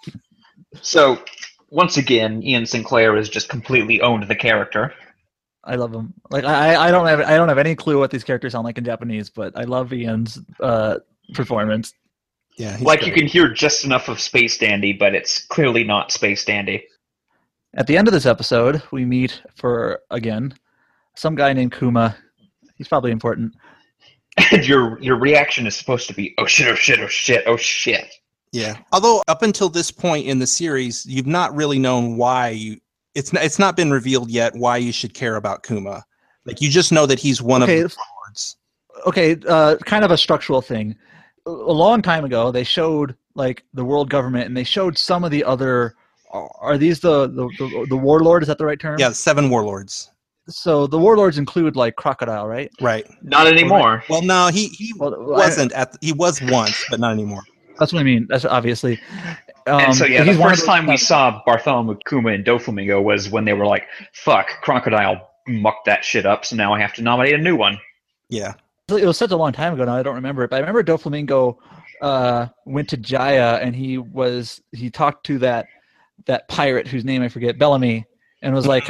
So, once again, Ian Sinclair has just completely owned the character. I love him. Like I, I don't have I don't have any clue what these characters sound like in Japanese, but I love Ian's uh, performance. Yeah, he's Like, great. you can hear just enough of Space Dandy, but it's clearly not Space Dandy. At the end of this episode, we meet for again some guy named Kuma. He's probably important. And your your reaction is supposed to be, oh shit, oh shit, oh shit, oh shit. Yeah. Although up until this point in the series, you've not really known why you. It's not. It's not been revealed yet why you should care about Kuma. Like you just know that he's one Okay. of the lords. Okay, uh, kind of a structural thing. A a long time ago, they showed like the world government, and they showed some of the other. Are these the the, the, the warlord? Is that the right term? Yeah, the seven warlords. So the warlords include like Crocodile, right? Right. Not anymore. Well, no, he he Well, wasn't at. The, he was once, but not anymore. That's what I mean. That's obviously. Um, And so, yeah, he's the one of first those- time we saw Bartholomew Kuma and Doflamingo was when they were like, fuck, Crocodile mucked that shit up, so now I have to nominate a new one. Yeah. It was such a long time ago now. I don't remember it, but I remember Doflamingo uh, went to Jaya and he was he talked to that that pirate whose name I forget, Bellamy, and was like kind of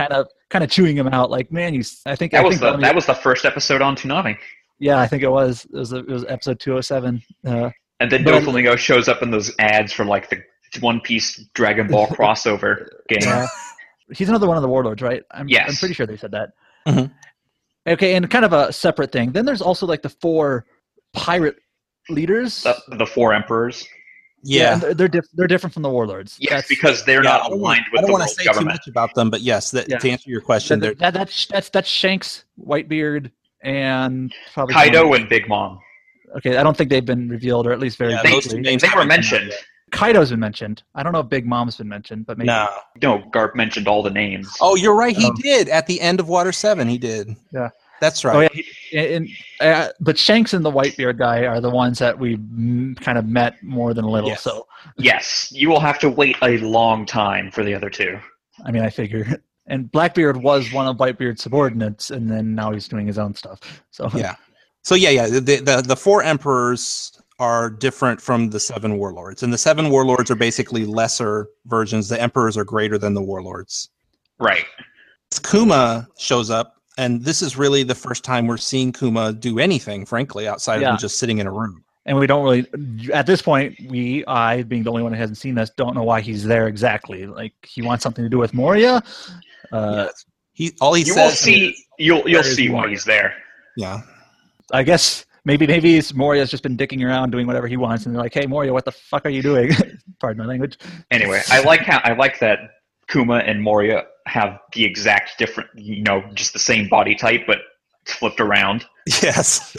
kind of chewing him out. Like, man, you. I think That I was think the Bonnie- that was the first episode on Toonami. Yeah, I think it was. It was it was episode two oh seven. Uh, And then But- Doflamingo shows up in those ads for like the One Piece Dragon Ball crossover game. yeah. He's another one of the warlords, right? I'm, Yes. I'm pretty sure they said that. Mhm. Okay, and kind of a separate thing. Then there's also like the four pirate leaders. The, the four emperors. Yeah. and they're they're, diff- they're different from the warlords. Yes, That's- because they're Yeah, not I don't aligned wanna- with I don't the want world to say too government. much about them, but yes, that, Yeah. to answer your question, that, they're that, that's that's that's Shanks, Whitebeard, and probably Kaido and Big Mom. Okay, I don't think they've been revealed, or at least very Yeah, They, those two briefly. names they were haven't come mentioned. out yet. Kaido's been mentioned. I don't know if Big Mom's been mentioned, but maybe. No. No, Garp mentioned all the names. Oh, you're right. He Um, did at the end of Water Seven. He did. Yeah. That's right. Oh yeah, he- and, uh, but Shanks and the Whitebeard guy are the ones that we mm, kind of met more than a little. Yes. So Yes, you will have to wait a long time for the other two. I mean, I figure. And Blackbeard was one of Whitebeard's subordinates, and then now he's doing his own stuff. So Yeah. So yeah, yeah. The, the the four emperors are different from the seven warlords, and the seven warlords are basically lesser versions. The emperors are greater than the warlords. Right. Kuma shows up, and this is really the first time we're seeing Kuma do anything, frankly, outside Yeah. of him just sitting in a room. And we don't really, at this point, we, I, being the only one who hasn't seen this, don't know why he's there exactly. Like, he wants something to do with Moria. Uh, Yes. He all he You says. will see. is- You'll you'll There is see why one. he's there. yeah. I guess maybe maybe it's Moria's just been dicking around doing whatever he wants, and they're like, "Hey, Moria, what the fuck are you doing?" Pardon my language. Anyway, I like how I like that Kuma and Moria have the exact different, you know, just the same body type, but flipped around. Yes.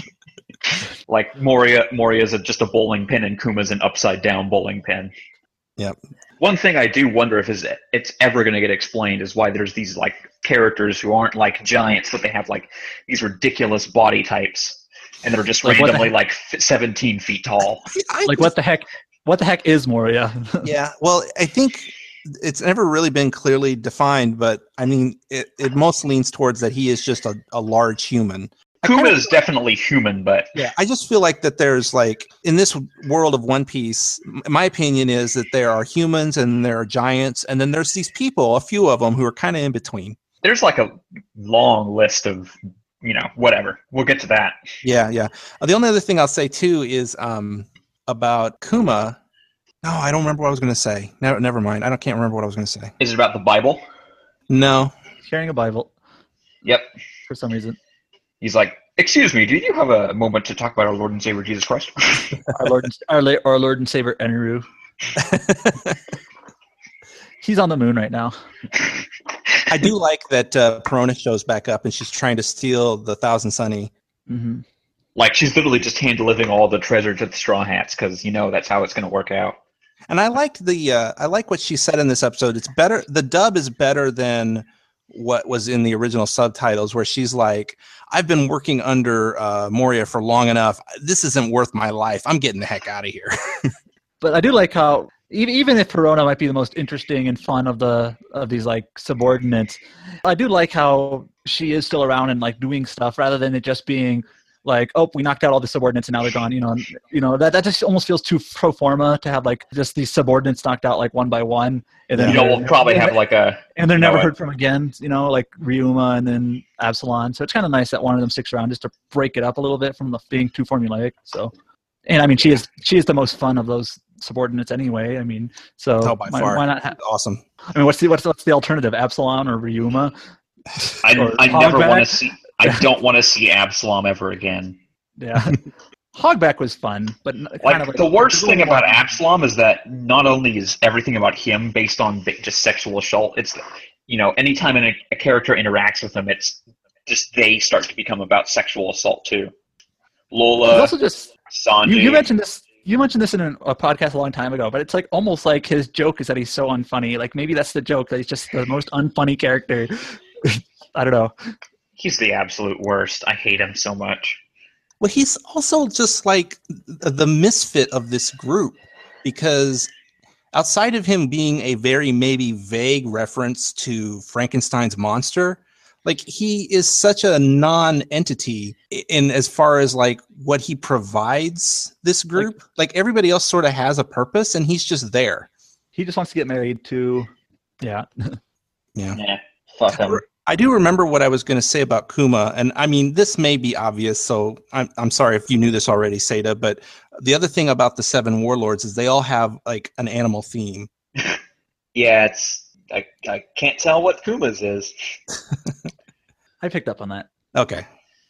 Like Moria, Moria's a, just a bowling pin, and Kuma's an upside down bowling pin. Yep. One thing I do wonder if is it's ever going to get explained is why there's these like characters who aren't like giants, but they have like these ridiculous body types, and they're just Like what the randomly heck? like f- seventeen feet tall. I Like, what the heck? What the heck is Moria? Yeah, well, I think it's never really been clearly defined, but I mean, it, it most leans towards that he is just a, a large human. I Kuma kinda- is definitely human, but yeah, I just feel like that there's like in this world of One Piece, m- my opinion is that there are humans and there are giants, and then there's these people, a few of them, who are kind of in between. there's like a long list of, you know, whatever. We'll get to that. Yeah, yeah. Uh, The only other thing I'll say too is um, about Kuma. No, I don't remember what I was going to say. No, never mind. I don't can't remember what I was going to say. Is it about the Bible? No. Carrying a Bible Yep. for some reason. He's like, excuse me, do you have a moment to talk about our Lord and Savior Jesus Christ? Our Lord, and, our, La- our Lord and Savior Enru. He's on the moon right now. I do like that uh, Perona shows back up and she's trying to steal the Thousand Sunny. hmm Like, she's literally just hand-delivering all the treasure to the Straw Hats, because, you know, that's how it's going to work out. And I liked the uh, I like what she said in this episode. It's better. The dub is better than what was in the original subtitles, where she's like, "I've been working under uh, Moria for long enough. This isn't worth my life. I'm getting the heck out of here." But I do like how even even if Perona might be the most interesting and fun of the of these like subordinates, I do like how she is still around and like doing stuff rather than it just being like, oh, we knocked out all the subordinates and now they're gone. You know, and, you know that that just almost feels too pro forma to have like just these subordinates knocked out like one by one, and then You know, we'll they're- probably have, like, a... and they're you know never what? heard from again. You know, like Ryuma and then Absalon. So it's kind of nice that one of them sticks around just to break it up a little bit from the being too formulaic. So, and I mean, she is she is the most fun of those subordinates anyway. I mean, so Oh, by why, far. why not? Ha- Awesome. I mean, what's the what's the, what's the alternative? Absalon or Ryuma? I, Or I never Hogback. want to see... I don't want to see Absalom ever again. Yeah, Hogback was fun, but n- Like, kind of the worst thing about Absalon. Absalom is that not only is everything about him based on bi- just sexual assault, it's, you know, anytime a, a character interacts with him, it's just they start to become about sexual assault too. Lola, also just Sanji. you, you mentioned this. You mentioned this in an, a podcast a long time ago, but it's like almost like his joke is that he's so unfunny. Like maybe that's the joke, that he's just the most unfunny character. I don't know. He's the absolute worst. I hate him so much. Well, he's also just like the the misfit of this group, because outside of him being a very maybe vague reference to Frankenstein's monster, like he is such a non-entity in as far as like what he provides this group. Like, everybody else sort of has a purpose, and he's just there. He just wants to get married to, yeah. Yeah. Nah. Fuck him. I do remember what I was going to say about Kuma, and I mean, this may be obvious, so I'm I'm sorry if you knew this already, Seda, but the other thing about the Seven Warlords is they all have, like, an animal theme. Yeah, it's I, I can't tell what Kuma's is. I picked up on that. Okay.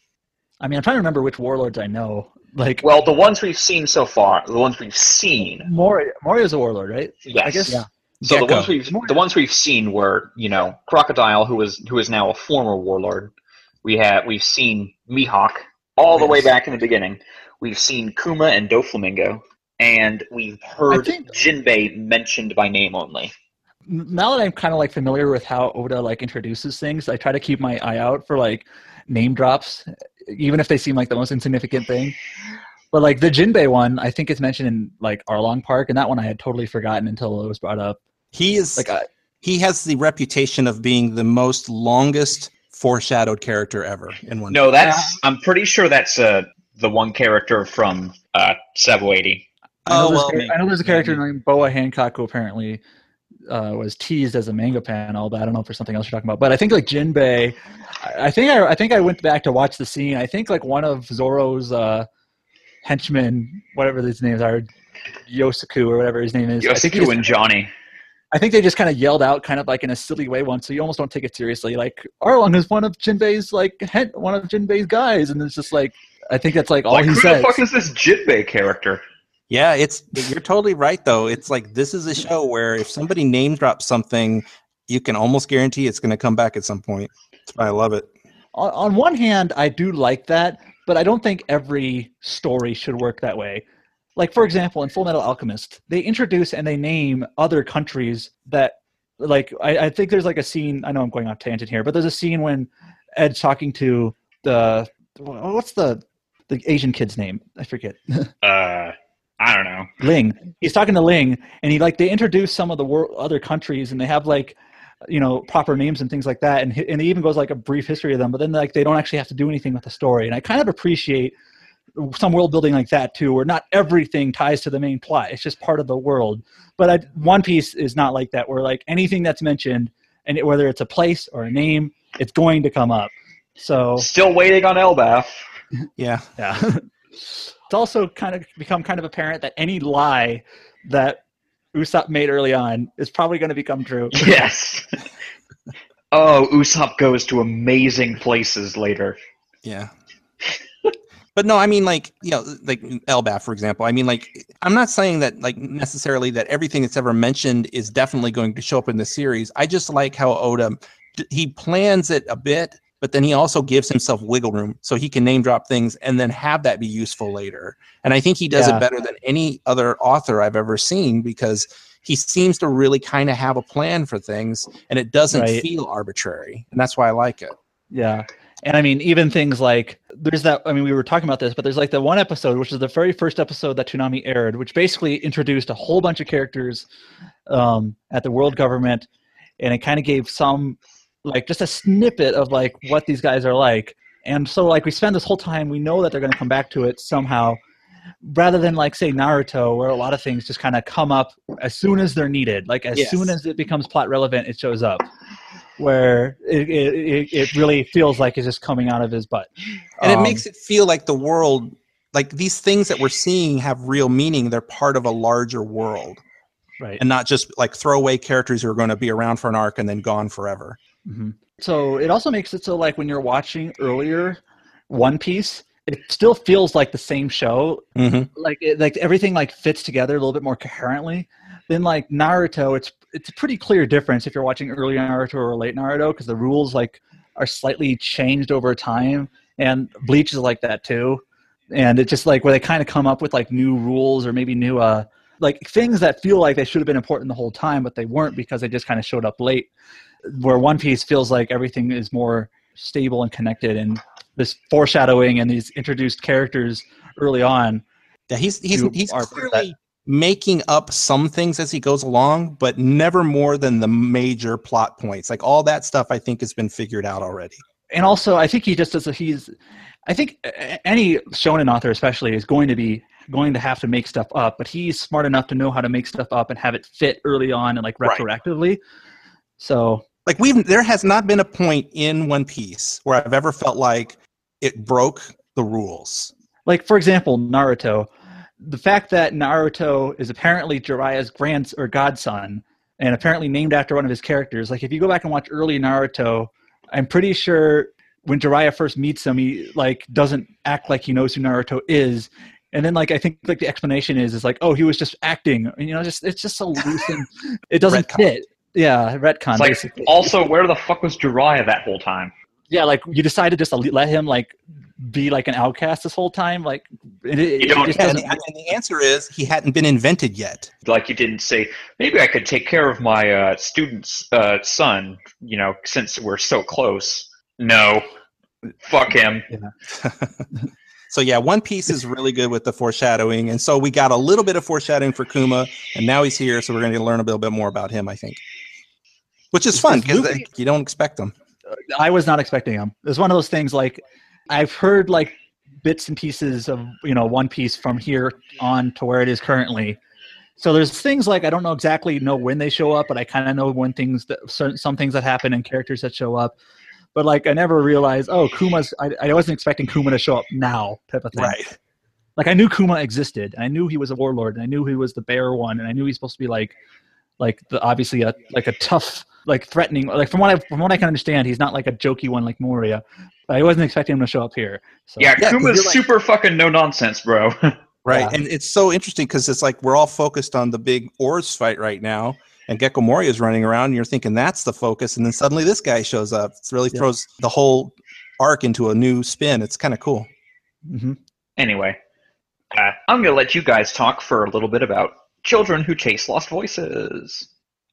I mean, I'm trying to remember which warlords I know. Like, Well, the ones we've seen so far, the ones we've seen, Moria, Moria's a warlord, right? yes. I guess. Yeah. So the Gecko. ones we've the ones we've seen were, you know, Crocodile, who is who is now a former warlord. We have we've seen Mihawk all the way back in the beginning. We've seen Kuma and Doflamingo, and we've heard I think- Jinbei mentioned by name only. Now that I'm kind of like familiar with how Oda like introduces things, I try to keep my eye out for like name drops, even if they seem like the most insignificant thing. But like the Jinbei one, I think it's mentioned in like Arlong Park, and that one I had totally forgotten until it was brought up. He is Like, I, he has the reputation of being the most longest foreshadowed character ever in one. No, that's I'm pretty sure that's uh the one character from uh Sabo eighty. I know, Oh, there's, well, a- maybe- I know there's a character maybe. named Boa Hancock who apparently uh, was teased as a manga panel, but I don't know if there's something else you're talking about. But I think like Jinbei, I, I think I, I think I went back to watch the scene. I think like one of Zoro's uh, henchmen, whatever his names are, Yosuku or whatever his name is. I think he Yosuke just- and Johnny. I think they just kind of yelled out, kind of like in a silly way once, so you almost don't take it seriously. Like Arlong is one of Jinbei's like hen- one of Jinbei's guys, and it's just like I think that's like all Like, he who says. the fuck is this Jinbei character? Yeah, it's you're totally right though. It's like this is a show where if somebody name drops something, you can almost guarantee it's going to come back at some point. That's why I love it. on, on one hand, I do like that, but I don't think every story should work that way. Like, for example, in Full Metal Alchemist, they introduce and they name other countries that, like, I, I think there's like a scene, I know I'm going off tangent here, but there's a scene when Ed's talking to the, what's the, the Asian kid's name? I forget. Uh, I don't know. Ling. He's talking to Ling, and he like they introduce some of the wor- other countries, and they have like, you know, proper names and things like that, and hi- and he even goes like a brief history of them. But then like they don't actually have to do anything with the story, and I kind of appreciate some world building like that too, where not everything ties to the main plot. It's just part of the world. But I, One Piece is not like that, where like anything that's mentioned, and it, whether it's a place or a name, it's going to come up. So Still waiting on Elbaf. Yeah. yeah. It's also kind of become kind of apparent that any lie that Usopp made early on is probably going to become true. Yes. Oh, Usopp goes to amazing places later. Yeah. But no, I mean, like, you know, like Elbaf, for example. I mean, like, I'm not saying that, like, necessarily that everything that's ever mentioned is definitely going to show up in the series. I just like how Oda, he plans it a bit, but then he also gives himself wiggle room so he can name drop things and then have that be useful later. And I think he does Yeah. it better than any other author I've ever seen because he seems to really kind of have a plan for things and it doesn't Right. feel arbitrary. And that's why I like it. Yeah. And I mean, even things like there's that. I mean, we were talking about this, but there's like the one episode, which is the very first episode that Toonami aired, which basically introduced a whole bunch of characters um, at the world government. And it kind of gave some, like, just a snippet of like what these guys are like. And so, like, we spend this whole time, we know that they're going to come back to it somehow, rather than like say Naruto, where a lot of things just kind of come up as soon as they're needed. Like as Yes. soon as it becomes plot relevant, it shows up. Where it, it, it really feels like it's just coming out of his butt. And it Um, makes it feel like the world, like these things that we're seeing have real meaning. They're part of a larger world right. and not just like throwaway characters who are going to be around for an arc and then gone forever. hmm So it also makes it so like when you're watching earlier One Piece, it still feels like the same show. Mm-hmm. Like it, like everything like fits together a little bit more coherently. Then like Naruto, it's it's a pretty clear difference if you're watching early Naruto or late Naruto because the rules like are slightly changed over time, and Bleach is like that too. And it's just like where they kind of come up with like new rules or maybe new uh like things that feel like they should have been important the whole time, but they weren't because they just kind of showed up late. Where One Piece feels like everything is more stable and connected, and this foreshadowing and these introduced characters early on. Yeah, he's he's You he's are clearly making up some things as he goes along, but never more than the major plot points. Like all that stuff, I think has been figured out already. And also, I think he just does. A, he's, I think a- any shonen author, especially, is going to be going to have to make stuff up. But he's smart enough to know how to make stuff up and have it fit early on and like Right. retroactively. So Like we've there has not been a point in One Piece where I've ever felt like it broke the rules. Like, for example, Naruto. The fact that Naruto is apparently Jiraiya's grand or godson and apparently named after one of his characters. Like, if you go back and watch early Naruto, I'm pretty sure when Jiraiya first meets him, he like doesn't act like he knows who Naruto is. And then, like, I think like the explanation is is like, oh, he was just acting. You know, just it's just so loose and it doesn't Retcon. fit. Yeah, retcon. It's like, basically. also, where the fuck was Jiraiya that whole time? Yeah, like you decided just to let him like be like an outcast this whole time. Like it, it, You don't- it just And doesn't. the, and the answer is he hadn't been invented yet. Like, you didn't say, maybe I could take care of my uh, student's uh, son, you know, since we're so close. No. Fuck him. So yeah, One Piece is really good with the foreshadowing, and so we got a little bit of foreshadowing for Kuma, and now he's here, so we're going to learn a little bit more about him, I think, which is fun because movie- you don't expect them. I was not expecting him. It was one of those things like I've heard like bits and pieces of you know One Piece from here on to where it is currently. So there's things like I don't know exactly know when they show up, but I kind of know when things that certain some things that happen and characters that show up. But like I never realized, oh, Kuma's. I, I wasn't expecting Kuma to show up now, type of thing. Right. Like I knew Kuma existed, and I knew he was a warlord, and I knew he was the bear one, and I knew he's supposed to be like, like the obviously a like a tough, like threatening. Like from what I from what I can understand, he's not like a jokey one like Moria. But I wasn't expecting him to show up here. So. Yeah, Yeah, 'cause Kuma's you're like- super fucking no nonsense, bro. Right. Yeah. And it's so interesting because it's like we're all focused on the big Oars fight right now, and Gecko Moria is running around, and you're thinking that's the focus, and then suddenly this guy shows up. It really Yeah. throws the whole arc into a new spin. It's kind of cool. hmm Anyway, uh, I'm going to let you guys talk for a little bit about children who chase lost voices.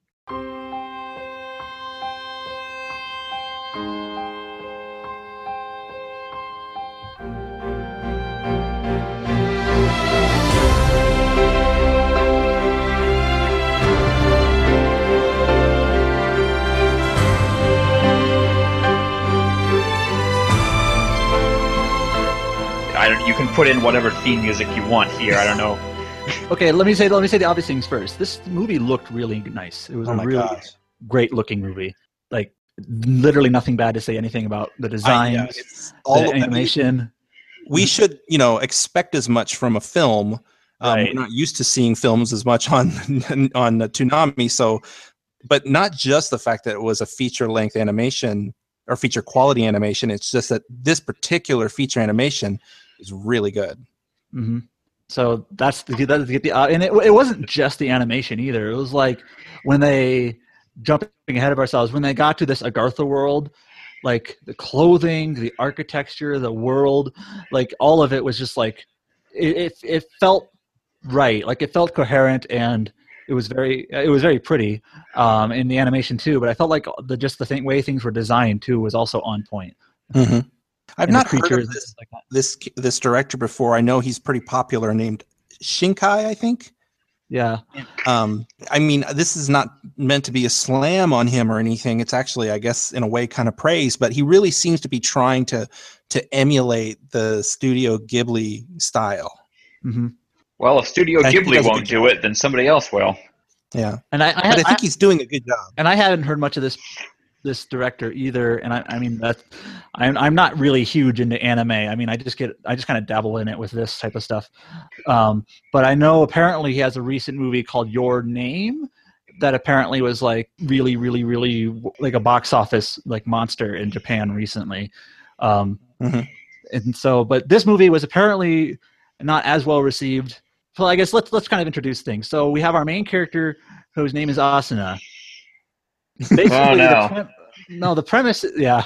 I don't. You can put in whatever theme music you want here. I don't know. Okay, let me say let me say the obvious things first. This movie looked really nice. It was Oh a my really gosh. great looking movie. Like literally nothing bad to say anything about the I- design, yeah, it's all the I mean, animation. we should, you know, expect as much from a film. Um, Right. We're not used to seeing films as much on on uh, Toonami, so, but not just the fact that it was a feature length animation or feature quality animation. It's just that this particular feature animation is really good. hmm So that's the that's the, the uh, and it, it wasn't just the animation either. It was like when they jumping ahead of ourselves when they got to this Agartha world, like the clothing, the architecture, the world, like all of it was just like it it, it felt right. Like it felt coherent and it was very it was very pretty um, in the animation too. But I felt like the just the thing, way things were designed too was also on point. Mm-hmm. I've And the not heard creatures of this and stuff like that. this this director before. I know he's pretty popular, named Shinkai, I think. Yeah. Um, I mean, this is not meant to be a slam on him or anything. It's actually, I guess, in a way, kind of praise. But he really seems to be trying to to emulate the Studio Ghibli style. hmm Well, if Studio I think he Ghibli does a won't good do it, then somebody else will. Yeah, And I, I, but I think he's doing a good job. and I haven't heard much of this this director either. And I, I mean, that's I'm I'm not really huge into anime. I mean, I just get I just kind of dabble in it with this type of stuff. Um, but I know apparently he has a recent movie called Your Name that apparently was like really, really, really like a box office like monster in Japan recently. Um, Mhm. And so, but this movie was apparently not as well received. So I guess let's let's kind of introduce things. So we have our main character whose name is Asuna. Basically, Oh, no. The pre- no, the premise, yeah.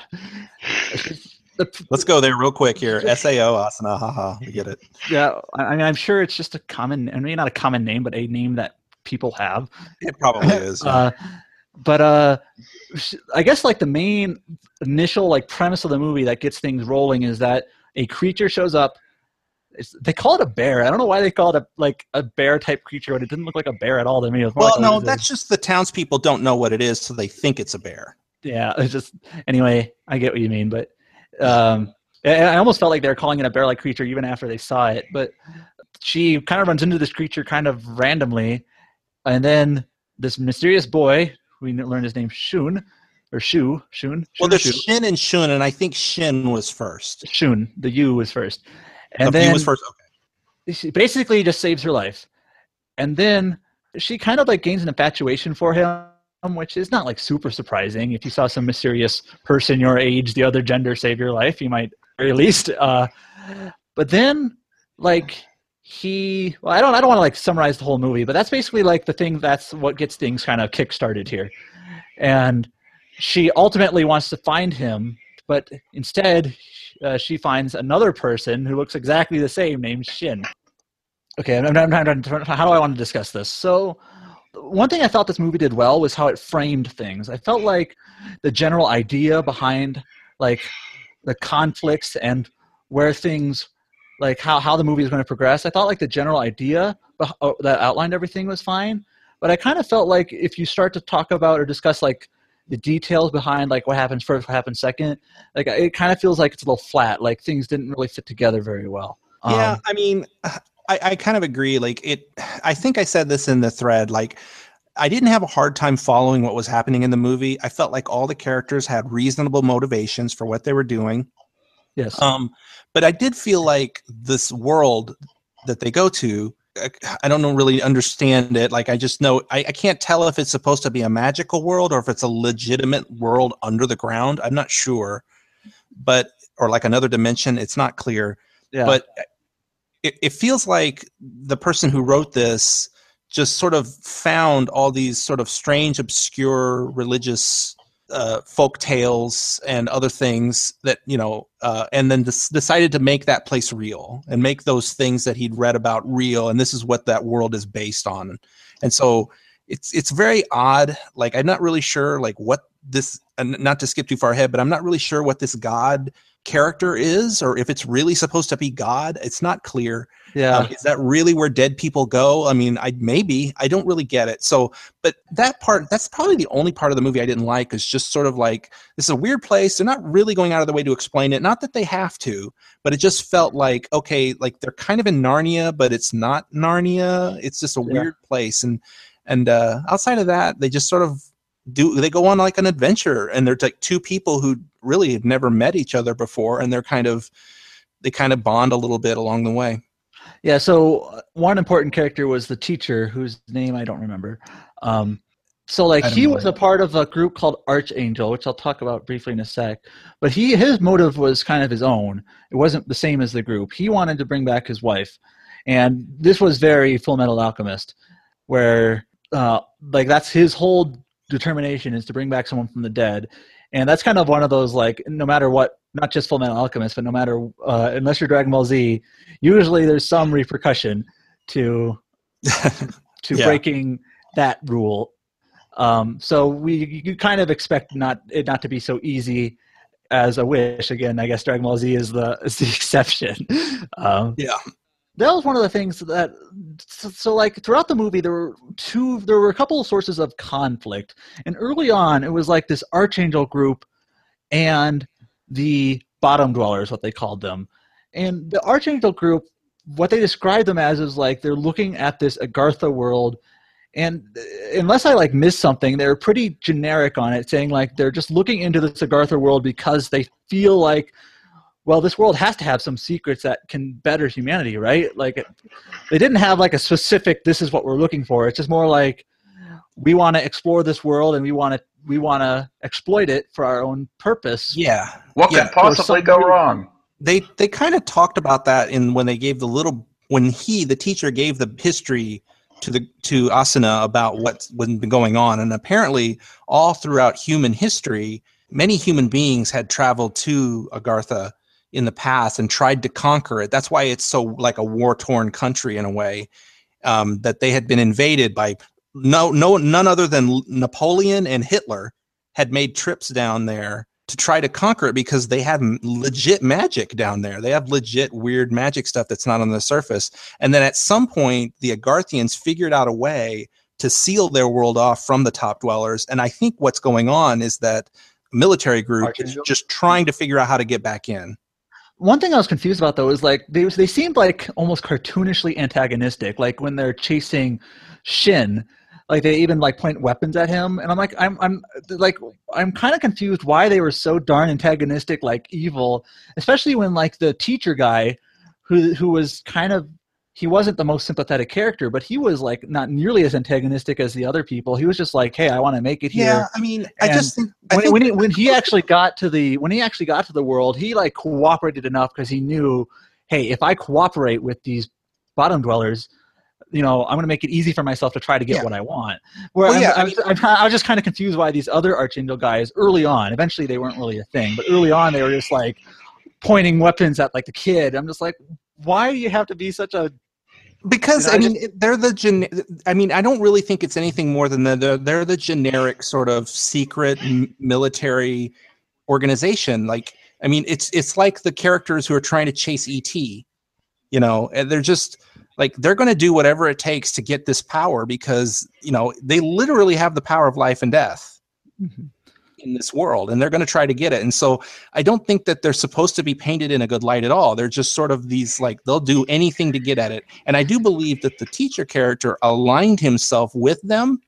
The, Let's go there real quick here. S A O Asana, haha, we get it. yeah, I I mean, I'm sure it's just a common, I mean, not a common name, but a name that people have. It probably is. yeah. Uh, but uh, I guess like the main initial like premise of the movie that gets things rolling is that a creature shows up. It's, they call it a bear. I don't know why they call it a like a bear type creature, but it didn't look like a bear at all to me. It was more Well, like a no, lizard. that's just the townspeople don't know what it is, so they think it's a bear. Yeah, it's just anyway. I get what you mean, but um, I, I almost felt like they were calling it a bear-like creature even after they saw it. But she kind of runs into this creature kind of randomly, and then this mysterious boy, we learned his name Shun, or or Shu, Shun. Well, Shun, there's Shu. Shin and Shun, and I think Shin was first. Shun, the U was first, and The then U was first. Okay. she basically just saves her life, and then she kind of like gains an infatuation for him, which is not like super surprising. If you saw some mysterious person your age, the other gender save your life, you might, or at least. Uh, but then, like he, well, I don't, I don't want to like summarize the whole movie, but that's basically like the thing. That's what gets things kind of kick-started here, and she ultimately wants to find him, but instead, uh, she finds another person who looks exactly the same, named Shin. Okay, I'm, I'm, I'm, I'm, how do I want to discuss this? So, one thing I thought this movie did well was how it framed things. I felt like the general idea behind, like, the conflicts and where things, like, how, how the movie is going to progress, I thought, like, the general idea that outlined everything was fine, but I kind of felt like if you start to talk about or discuss, like, the details behind like what happens first, what happens second, like it kind of feels like it's a little flat. Like things didn't really fit together very well. Yeah, Um, I mean, I, I kind of agree. Like it, I think I said this in the thread. Like, I didn't have a hard time following what was happening in the movie. I felt like all the characters had reasonable motivations for what they were doing. yes. Um, but I did feel like this world that they go to, I don't know, really understand it. Like, I just know I, I can't tell if it's supposed to be a magical world or if it's a legitimate world under the ground. I'm not sure, but or like another dimension. It's not clear. Yeah. But it, it feels like the person who wrote this just sort of found all these sort of strange, obscure religious uh, folk tales and other things that, you know, uh, and then des- decided to make that place real and make those things that he'd read about real. And this is what that world is based on. And so it's, it's very odd. Like, I'm not really sure like what this, and not to skip too far ahead, but I'm not really sure what this God character is, or if it's really supposed to be God. It's not clear. Yeah. Um, is that really where dead people go? I mean, I maybe I don't really get it. So, but that part, that's probably the only part of the movie I didn't like. Is just sort of like, this is a weird place. They're not really going out of the way to explain it. Not that they have to, but it just felt like, okay, like they're kind of in Narnia, but it's not Narnia. It's just a Yeah. weird place. And and uh, outside of that, they just sort of do. They go on like an adventure, and they're like two people who really had never met each other before, and they're kind of they kind of bond a little bit along the way. Yeah, so uh, one important character was the teacher, whose name I don't remember. Um, so, like, I don't he know. was a part of a group called Archangel, which I'll talk about briefly in a sec. But he, his motive was kind of his own. It wasn't the same as the group. He wanted to bring back his wife, and this was very Full Metal Alchemist, where, uh, like, that's his whole determination is to bring back someone from the dead. And that's kind of one of those, like, no matter what, not just Full Metal Alchemist, but no matter, uh, unless you're Dragon Ball Z, usually there's some repercussion to to Yeah. breaking that rule. Um, so we you kind of expect not it not to be so easy as a wish. Again, I guess Dragon Ball Z is the is the exception. Um, Yeah. that was one of the things that so, so like throughout the movie there were two there were a couple of sources of conflict, and early on it was like this Archangel group and the Bottom Dwellers, what they called them. And the Archangel group, what they described them as is like they're looking at this Agartha world, and unless I like missed something, they're pretty generic on it, saying like they're just looking into this Agartha world because they feel like, well, this world has to have some secrets that can better humanity, right? Like, it, they didn't have like a specific, this is what we're looking for. It's just more like, we want to explore this world and we want to we want to exploit it for our own purpose. Yeah. What Yeah, could possibly go some- wrong? They they kind of talked about that in when they gave the little when he the teacher gave the history to the to Asuna about what's been going on, and apparently all throughout human history, many human beings had traveled to Agartha in the past and tried to conquer it. That's why it's so like a war-torn country in a way, um, that they had been invaded by no no none other than Napoleon and Hitler had made trips down there to try to conquer it because they have m- legit magic down there. They have legit weird magic stuff that's not on the surface. And then at some point, the Agarthians figured out a way to seal their world off from the top dwellers. And I think what's going on is that a military group Archangel? is just trying to figure out how to get back in. One thing I was confused about though is like they they seemed like almost cartoonishly antagonistic. Like when they're chasing Shin, Like they even like point weapons at him, and I'm like, I'm, I'm like, I'm kind of confused why they were so darn antagonistic, like evil, especially when like the teacher guy, who who was kind of, he wasn't the most sympathetic character, but he was like not nearly as antagonistic as the other people. He was just like, hey, I want to make it here. Yeah, I mean, I And just think I when think when he, when he actually got to the when he actually got to the world, he like cooperated enough because he knew, hey, if I cooperate with these bottom dwellers, you know, I'm going to make it easy for myself to try to get Yeah. what I want. Where Well, I'm, yeah, I, I was, I'm, I was just kind of confused why these other Archangel guys early on, eventually they weren't really a thing, but early on they were just like pointing weapons at like the kid. I'm just like, why do you have to be such a because You know, I I mean it- they're the gen. I mean, I don't really think it's anything more than the, the they're the generic sort of secret m- military organization. Like, I mean, it's it's like the characters who are trying to chase E T. You know, and they're just like they're going to do whatever it takes to get this power because you know they literally have the power of life and death in this world, and they're going to try to get it. And so I don't think that they're supposed to be painted in a good light at all. They're just sort of these like they'll do anything to get at it. And I do believe that the teacher character aligned himself with them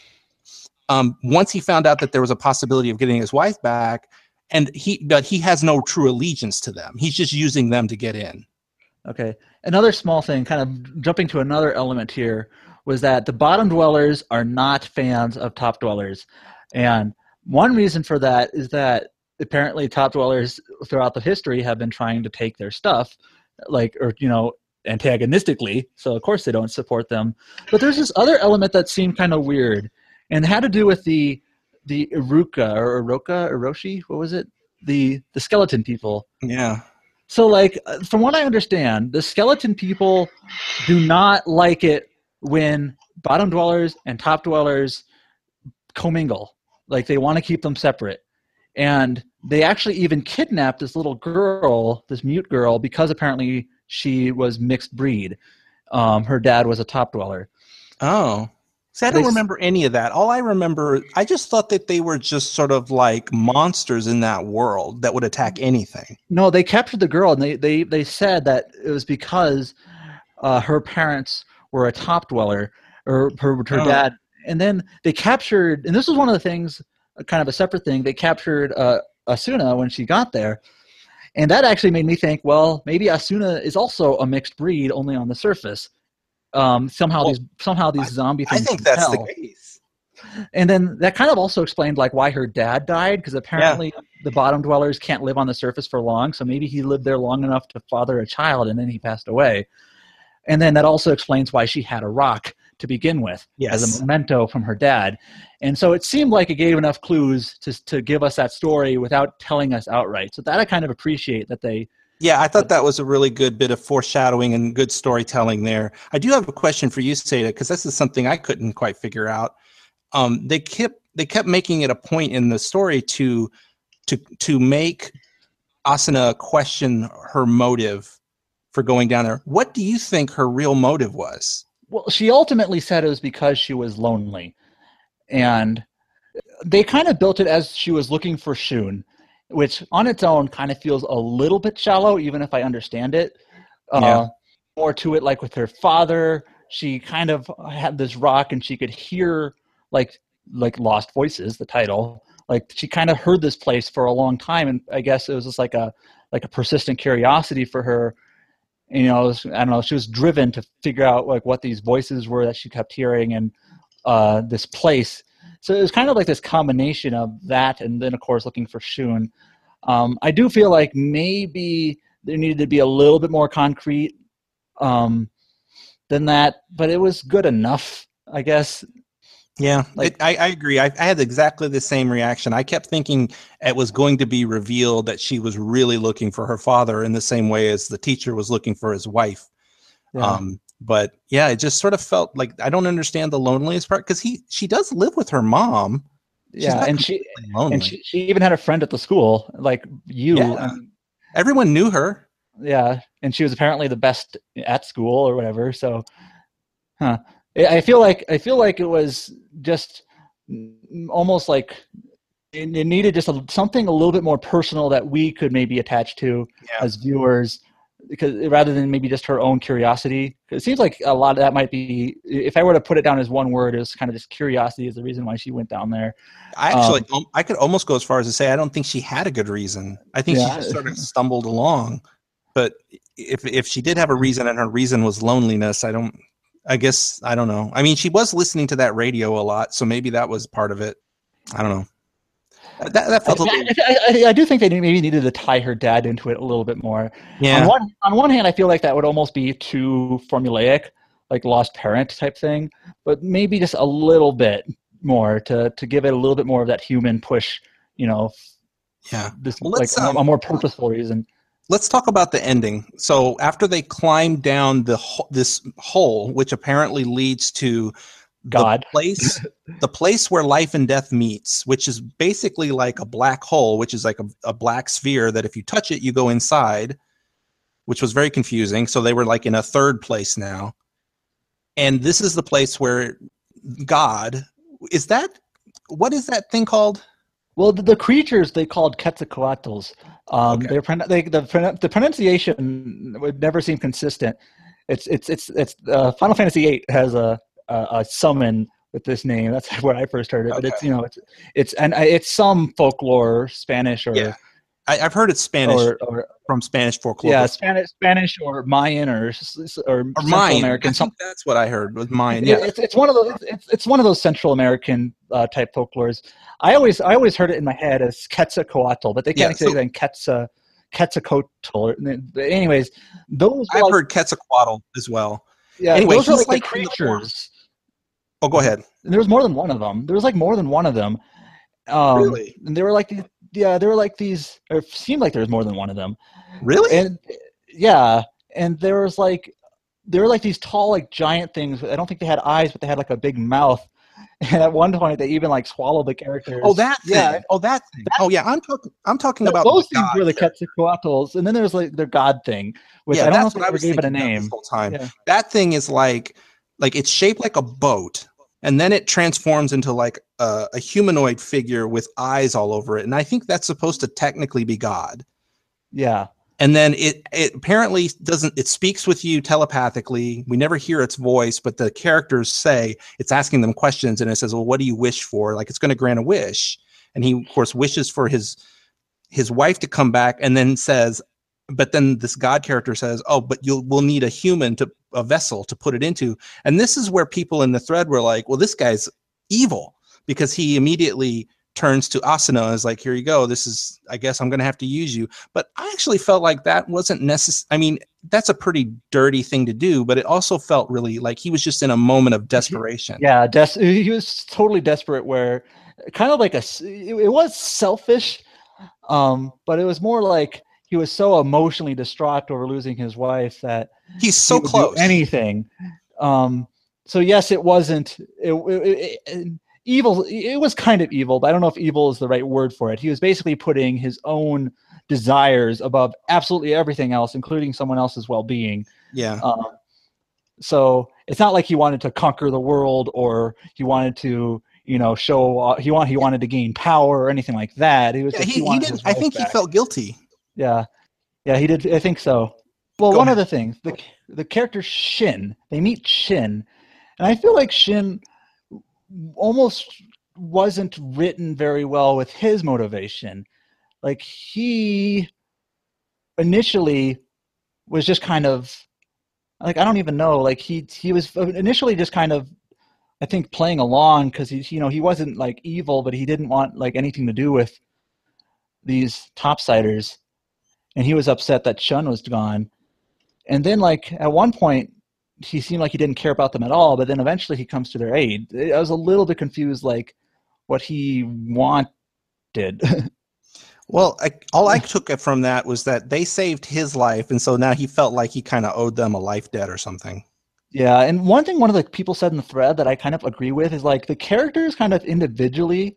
um, once he found out that there was a possibility of getting his wife back. And he, but he has no true allegiance to them. He's just using them to get in. Okay. Another small thing, kind of jumping to another element here, was that the bottom dwellers are not fans of top dwellers. And one reason for that is that apparently top dwellers throughout the history have been trying to take their stuff, like, or, you know, antagonistically. So, of course, they don't support them. But there's this other element that seemed kind of weird and had to do with the the Iruka or Iroka, Iroshi, what was it? The the skeleton people. Yeah. So, like, from what I understand, the skeleton people do not like it when bottom dwellers and top dwellers commingle. Like, they want to keep them separate. And they actually even kidnapped this little girl, this mute girl, because apparently she was mixed breed. Um, her dad was a top dweller. Oh. See, I don't They- remember any of that. All I remember, I just thought that they were just sort of like monsters in that world that would attack anything. No, they captured the girl, and they, they, they said that it was because uh, her parents were a top dweller, or her, her Oh. dad. And then they captured, and this was one of the things, kind of a separate thing, they captured uh, Asuna when she got there. And that actually made me think, well, maybe Asuna is also a mixed breed, only on the surface. Um, somehow Well, these somehow these zombie I things think can that's tell. the case. And then that kind of also explained like why her dad died, because apparently the bottom dwellers can't live on the surface for long, so maybe he lived there long enough to father a child and then he passed away. And then that also explains why she had a rock to begin with as Yes. a memento from her dad. And so it seemed like it gave enough clues to to give us that story without telling us outright. So that I kind of appreciate that they Yeah, I thought that was a really good bit of foreshadowing and good storytelling there. I do have a question for you, Seda, because this is something I couldn't quite figure out. Um, they kept they kept making it a point in the story to to to make Asuna question her motive for going down there. What do you think her real motive was? Well, she ultimately said it was because she was lonely. And they kind of built it as she was looking for Shun, which on its own kind of feels a little bit shallow, even if I understand it. Uh, Yeah. More to it, like with her father, she kind of had this rock and she could hear like like Lost Voices, the title. Like she kind of heard this place for a long time, and I guess it was just like a like a persistent curiosity for her. You know, it was, I don't know, she was driven to figure out like what these voices were that she kept hearing and uh, this place. So it was kind of like this combination of that and then, of course, looking for Shun. Um, I do feel like maybe there needed to be a little bit more concrete um, than that, but it was good enough, I guess. Yeah, Like- it, I, I agree. I, I had exactly the same reaction. I kept thinking it was going to be revealed that she was really looking for her father in the same way as the teacher was looking for his wife. Yeah. Um, but yeah, it just sort of felt like I don't understand the loneliness part because he she does live with her mom. She's yeah, not and she completely lonely. and she, she even had a friend at the school, like you. Yeah. and- Everyone knew her. Yeah, and she was apparently the best at school or whatever. So, huh? I I feel like I feel like it was just mm, almost like it, it needed just a, something a little bit more personal that we could maybe attach to Yeah. as viewers. because rather than maybe just her own curiosity. It seems like a lot of that might be, if I were to put it down as one word, it's kind of just curiosity is the reason why she went down there. I actually, Um, um, I could almost go as far as to say I don't think she had a good reason. I think Yeah. she just sort of stumbled along. But if if she did have a reason and her reason was loneliness, I don't. I guess I don't know. I mean, she was listening to that radio a lot, so maybe that was part of it. I don't know. That, that felt a little. I, I, I do think they maybe needed to tie her dad into it a little bit more. Yeah. On one on one hand, I feel like that would almost be too formulaic, like lost parent type thing. But maybe just a little bit more to to give it a little bit more of that human push. You know, Yeah. this Well, like let's, a, um, a more purposeful reason. Let's talk about the ending. So after they climb down the ho- this hole, which apparently leads to God. the place, the place where life and death meets, which is basically like a black hole, which is like a, a black sphere that if you touch it, you go inside, which was very confusing. So they were like in a third place now. And this is the place where God, is that, what is that thing called? Well, the, the creatures they called Quetzalcoatl's. Um, Okay. they're pron- they, the pron- the pronunciation would never seem consistent. It's it's it's it's uh, Final Fantasy eight has a, a a summon with this name. That's where I first heard it. But it's Okay. you know it's it's and it's some folklore, Spanish or Yeah. I, I've heard it's Spanish or, or from Spanish folklore. yeah, Spanish Spanish or Mayan or s- s- or, or Central Mayan. American. I Some, think that's what I heard was Mayan. It- Yeah. it's it's one of those it's it's one of those Central American uh, type folklores. I always I always heard it in my head as Quetzalcoatl, but they Yeah, can't say so- it in Quetzal Quetzalcoatl. Or- but anyways, those were I've like, heard Quetzalcoatl as well. yeah, anyway, those are he's like, like the in the form. creatures. Oh, go ahead. There was more than one of them. There was like more than one of them. Um, Really? And they were like these, yeah, they were like these. Or it seemed like there was more than one of them. Really? And yeah, and there was like there were like these tall, like giant things. I don't think they had eyes, but they had like a big mouth. And at one point, they even like swallowed the characters. oh, that thing. yeah. Oh, that thing. Oh, yeah. I'm talking. I'm talking Th- about those the things God were the character. Quetzalcoatls, and then there's like their god thing, which Yeah, I don't know that's if what they I ever was gave it a thinking of name. this whole time. Yeah. That thing is like, like it's shaped like a boat, and then it transforms into like a, a humanoid figure with eyes all over it, and I think that's supposed to technically be God. Yeah, And then it it apparently doesn't. It speaks with you telepathically. We never hear its voice, but the characters say it's asking them questions, and it says, "Well, what do you wish for?" Like it's going to grant a wish, and he, of course, wishes for his his wife to come back, and then says, but then this God character says, "Oh, but you'll we'll need a human to a vessel to put it into." And this is where people in the thread were like, "Well, this guy's evil," because he immediately turns to Asuna and is like, "Here you go. This is, I guess I'm going to have to use you." But I actually felt like that wasn't necessary. I mean, that's a pretty dirty thing to do, but it also felt really like he was just in a moment of desperation. yeah. Des- he was totally desperate. Where kind of like a s- it, it was selfish, um, but it was more like he was so emotionally distraught over losing his wife that He's so he would do close. anything. Um, so yes, it wasn't it, it, it, it- evil. It was kind of evil, but I don't know if evil is the right word for it. He was basically putting his own desires above absolutely everything else, including someone else's well-being. Yeah. Um, so it's not like he wanted to conquer the world or he wanted to, you know, show uh, he want he wanted to gain power or anything like that. He was Yeah, just, he, he wanted didn't. his I wife think back. he felt guilty. Yeah, yeah, he did. I think so. Well, Go one ahead. of the things, the the character Shin, they meet Shin, and I feel like Shin almost wasn't written very well with his motivation. Like he initially was just kind of like I don't even know. Like he he was initially just kind of I think playing along because he you know he wasn't like evil, but he didn't want like anything to do with these topsiders. And he was upset that Shun was gone. And then, like, at one point, he seemed like he didn't care about them at all, but then eventually he comes to their aid. I was a little bit confused, like, what he wanted. Well, I, all I took from that was that they saved his life, and so now he felt like he kind of owed them a life debt or something. Yeah, and one thing one of the people said in the thread that I kind of agree with is, like, the characters kind of individually,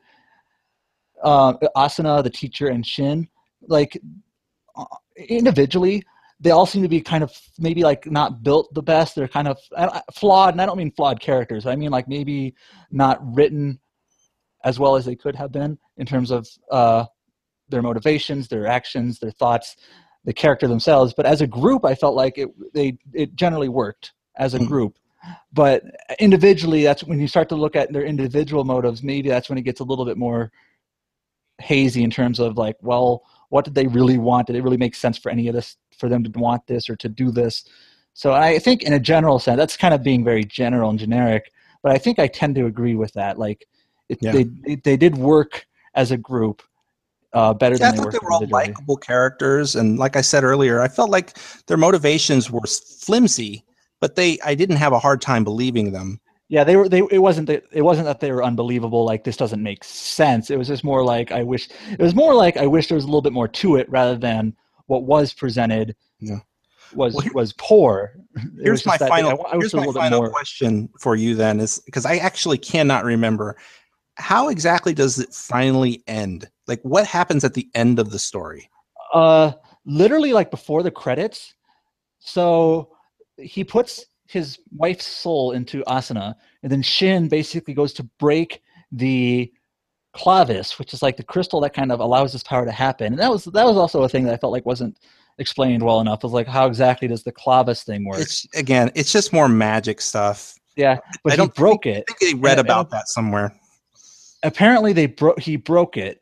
uh, Asuna, the teacher, and Shin, like, individually, they all seem to be kind of maybe like not built the best. They're kind of flawed, and I don't mean flawed characters. I mean like maybe not written as well as they could have been in terms of uh, their motivations, their actions, their thoughts. the character themselves. But as a group, I felt like it they it generally worked as a group. But individually, that's when you start to look at their individual motives. Maybe that's when it gets a little bit more hazy in terms of like, well, what did they really want? Did it really make sense for any of this, for them to want this or to do this? So I think in a general sense, that's kind of being very general and generic. But I think I tend to agree with that. Like, it, Yeah. they they did work as a group uh, better Yeah, I than they thought worked they were all individually. likable characters, and like I said earlier, I felt like their motivations were flimsy, but they I didn't have a hard time believing them. Yeah, they were. They it wasn't. That, it wasn't that they were unbelievable. Like, this doesn't make sense. It was just more like I wish. It was more like I wish there was a little bit more to it, rather than what was presented. Yeah. Was Well, here- was poor. It was Here's just my that- final. I, I wish here's there my was a little bit final more. question for you then, is because I actually cannot remember how exactly does it finally end? Like, what happens at the end of the story? Uh, literally, like before the credits. So he puts his wife's soul into Asuna, and then Shin basically goes to break the clavis, which is like the crystal that kind of allows this power to happen. And that was that was also a thing that I felt like wasn't explained well enough. It was like, how exactly does the clavis thing work? It's again, it's just more magic stuff. yeah, but I he don't broke it. I think they read And- about and- that somewhere. Apparently they broke he broke it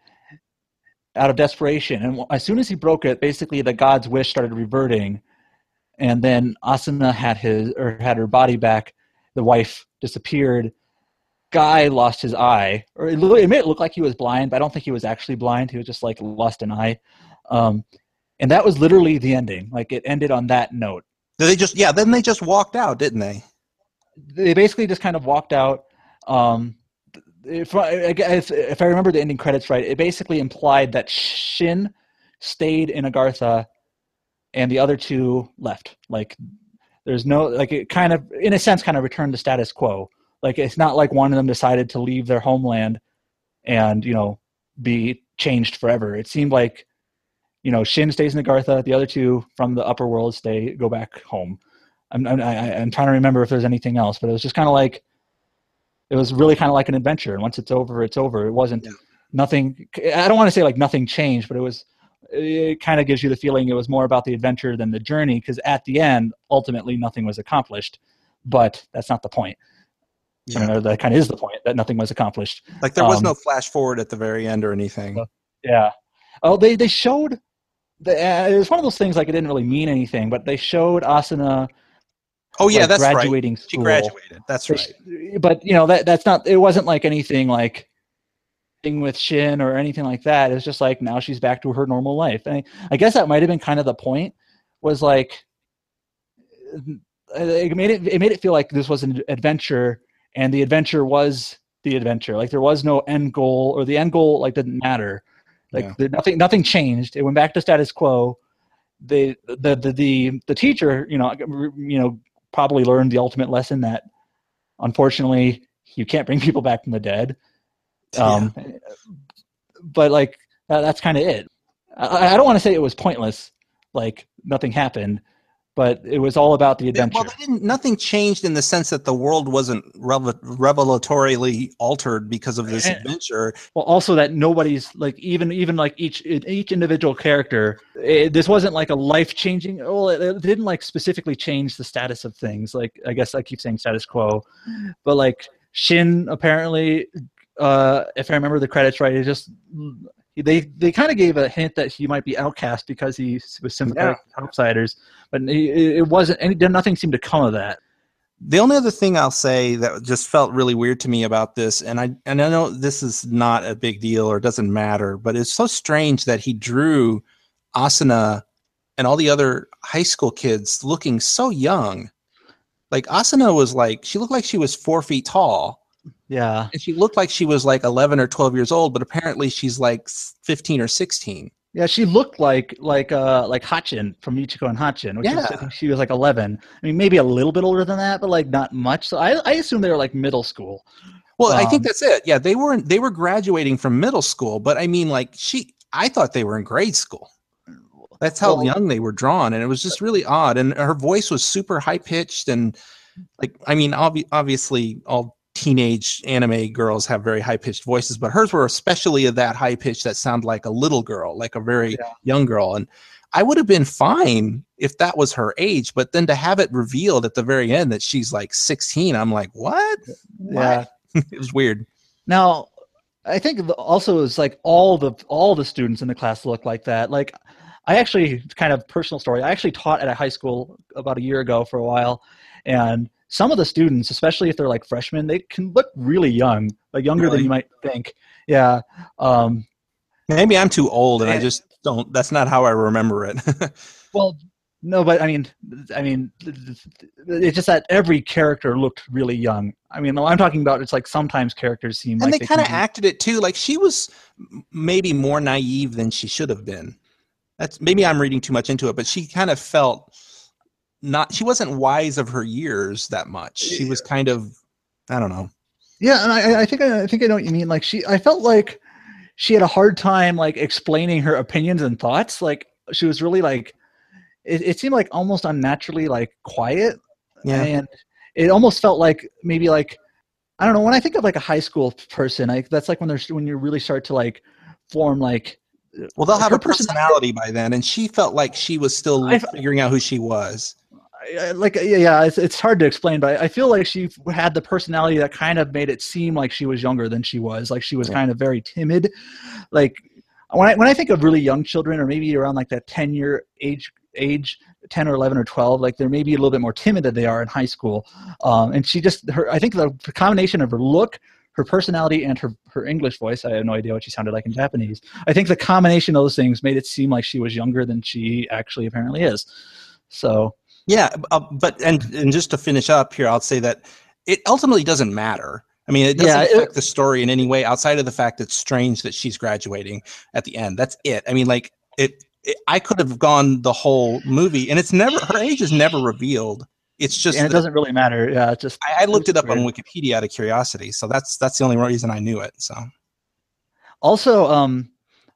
out of desperation, and as soon as he broke it, basically the god's wish started reverting, and then Asuna had his or had her body back. The wife disappeared. Guy lost his eye, or it, lo- it may look like he was blind, but I don't think he was actually blind. He was just like lost an eye, um, and that was literally the ending. Like, it ended on that note. They just yeah, then they just walked out, didn't they? They basically just kind of walked out. Um, if, I, if, if I remember the ending credits right, it basically implied that Shin stayed in Agartha and the other two left. Like, there's no, like, it kind of, in a sense, kind of returned to status quo. Like, it's not like one of them decided to leave their homeland and, you know, be changed forever. It seemed like, you know, Shin stays in Agartha, the other two from the upper world stay, go back home. I'm, I'm, I, I'm trying to remember if there's anything else, but it was just kind of like, it was really kind of like an adventure. And once it's over, it's over. It wasn't Yeah. nothing. I don't want to say like nothing changed, but it was, it kind of gives you the feeling it was more about the adventure than the journey. Cause at the end, ultimately nothing was accomplished, but that's not the point. Yeah. Or that kind of is the point, that nothing was accomplished. Like there was Um, no flash forward at the very end or anything. No. Yeah. Oh, they, they showed the, uh, it was one of those things like it didn't really mean anything, but they showed Asuna Oh yeah, like, that's right. graduating She school. graduated. That's They right. sh- But you know that that's not. It wasn't like anything like thing with Shin or anything like that. It's just like now she's back to her normal life. And I, I guess that might have been kind of the point. Was like it made it. It made it feel like this was an adventure, and the adventure was the adventure. Like there was no end goal, or the end goal like didn't matter. Like Yeah. the, nothing. Nothing changed. It went back to status quo. The the the the, the teacher, you know, you know. probably learned the ultimate lesson that unfortunately you can't bring people back from the dead. Um, But like, that, that's kind of it. I, I don't want to say it was pointless, like nothing happened, but it was all about the adventure. Well, they didn't, nothing changed in the sense that the world wasn't revel- revelatorily altered because of this And- adventure. Well, also that nobody's like even even like each each individual character. It, this wasn't like a life changing. Well, it, it didn't like specifically change the status of things. Like I guess I keep saying status quo, but like Shin apparently, uh, if I remember the credits right, it just they they kind of gave a hint that he might be outcast because he was sympathetic to outsiders, but it, it wasn't. Any nothing seemed to come of that. The only other thing I'll say that just felt really weird to me about this, and I and I know this is not a big deal or doesn't matter, but it's so strange that he drew Asuna and all the other high school kids looking so young. Like Asuna was like, she looked like she was four feet tall, Yeah. and she looked like she was like eleven or twelve years old, but apparently she's like fifteen or sixteen. Yeah, she looked like like uh like Hachin from Michiko and Hachin, which Yeah. was, I think she was like eleven. I mean, maybe a little bit older than that, but like not much. So I I assume they were like middle school. Well, I Um, think that's it. Yeah, they weren't. They were graduating from middle school, but I mean, like she, I thought they were in grade school. That's how Well- young they were drawn, and it was just really odd. And her voice was super high pitched, and like, I mean, obvi- obviously, all teenage anime girls have very high pitched voices, but hers were especially of that high pitch that sound like a little girl, like a very Yeah. young girl. And I would have been fine if that was her age, but then to have it revealed at the very end that she's like sixteen, I'm like, what? Yeah. What? It was weird. Now, I think the- also it's like all the all the students in the class look like that. Like, I actually, kind of personal story, I actually taught at a high school about a year ago for a while, and some of the students, especially if they're like freshmen, they can look really young, like younger Really? than you might think. Yeah. Um, Maybe I'm too old and I And- just don't, that's not how I remember it. well, no, but I mean, I mean, it's just that every character looked really young. I mean, I'm talking about, it's like sometimes characters seem And like they kind of can be- acted it too. Like she was m- maybe more naive than she should have been. That's maybe I'm reading too much into it, but she kind of felt not, she wasn't wise of her years that much. She was kind of, I don't know. Yeah, and I, I think I think I know what you mean. Like she, I felt like she had a hard time like explaining her opinions and thoughts. Like she was really like, it, it seemed like almost unnaturally like quiet, Yeah. and it almost felt like maybe like I don't know. When I think of like a high school person, like that's like when there's when you really start to like form like. Well, they'll have her a personality by then, and she felt like she was still I- figuring out who she was. I- I- like yeah, yeah it's, it's hard to explain, but I feel like she had the personality that kind of made it seem like she was younger than she was. Like she was Yeah. kind of very timid. Like when I when I think of really young children, or maybe around like that ten year age age, ten or eleven or twelve, like they're maybe a little bit more timid than they are in high school. Um, and she just her I think the combination of her look, her personality, and her her English voice, I have no idea what she sounded like in Japanese. I think the combination of those things made it seem like she was younger than she actually apparently is. So. Yeah, uh, but and and just to finish up here, I'll say that it ultimately doesn't matter. I mean, it doesn't Yeah, it- affect the story in any way outside of the fact it's strange that she's graduating at the end. That's it. I mean, like it. it I could have gone the whole movie, and it's never her age is never revealed. It's just And it that- doesn't really matter. Yeah, it's just I, I looked it up on weird. Wikipedia out of curiosity, so that's that's the only reason I knew it. So Also, um,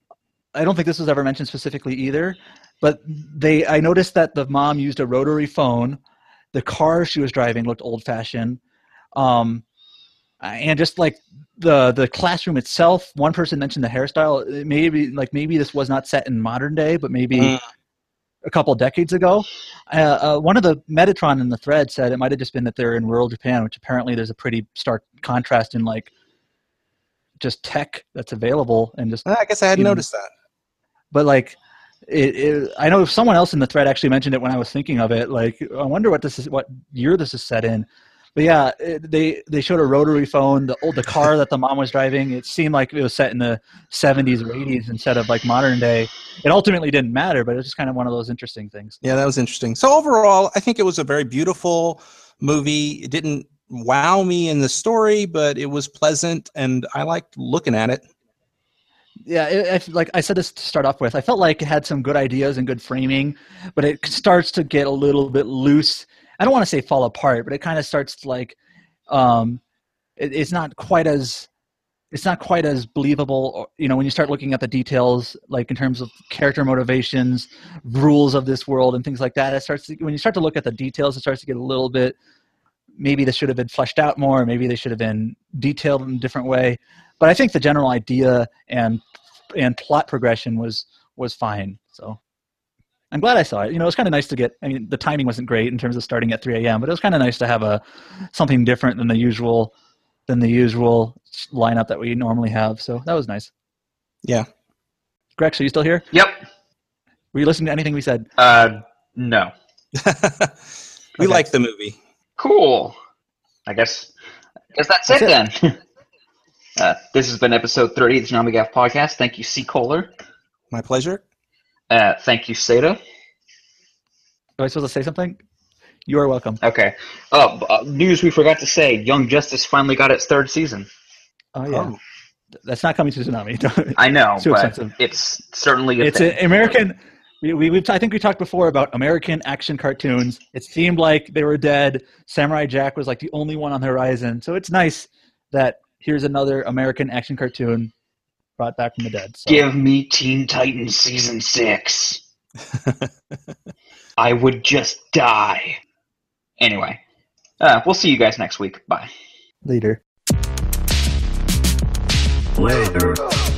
I don't think this was ever mentioned specifically either, but they I noticed that the mom used a rotary phone. The car she was driving looked old-fashioned, um, and just like the the classroom itself. One person mentioned the hairstyle. It Maybe like maybe this was not set in modern day, but maybe. Mm. A couple decades ago, uh, uh, one of the Metatron in the thread said it might have just been that they're in rural Japan, which apparently there's a pretty stark contrast in like just tech that's available and just. I guess I hadn't you know, noticed that. But like, it, it, I know someone else in the thread actually mentioned it when I was thinking of it. Like, I wonder what this is, what year this is set in. But yeah, it, they they showed a rotary phone. The old the car that the mom was driving, it seemed like it was set in the seventies or eighties instead of like modern day. It ultimately didn't matter, but it was just kind of one of those interesting things. Yeah, that was interesting. So overall, I think it was a very beautiful movie. It didn't wow me in the story, but it was pleasant, and I liked looking at it. Yeah, it, it, like I said this to start off with, I felt like it had some good ideas and good framing, but it starts to get a little bit loose. I don't want to say fall apart, but it kind of starts to like, um, it, it's not quite as, it's not quite as believable. Or, you know, when you start looking at the details, like in terms of character motivations, rules of this world, and things like that, it starts to, when you start to look at the details, it starts to get a little bit. Maybe this should have been fleshed out more. Maybe they should have been detailed in a different way. But I think the general idea and and plot progression was was fine. So I'm glad I saw it. You know, it was kind of nice to get. I mean, the timing wasn't great in terms of starting at three a.m., but it was kind of nice to have a something different than the usual than the usual lineup that we normally have. So that was nice. Yeah. Grex, are you still here? Yep. Were you listening to anything we said? Uh, no. we Okay. liked the movie. Cool. I guess. I guess that's, That's it, then. uh, this has been episode thirty of the Tsunami Gaff podcast. Thank you, C. Kohler. My pleasure. Uh, thank you, Seda. Am I supposed to say something? You are welcome. Okay. Oh, uh, news we forgot to say: Young Justice finally got its third season. Oh yeah, Oh. that's not coming to Tsunami. I know, Too but expensive. it's certainly a It's thing. an American. We, we, we've, I think we talked before about American action cartoons. It seemed like they were dead. Samurai Jack was like the only one on the horizon. So it's nice that here's another American action cartoon brought back from the dead. So. Give me Teen Titans season six. I would just die. Anyway, uh, we'll see you guys next week. Bye. Later. Later.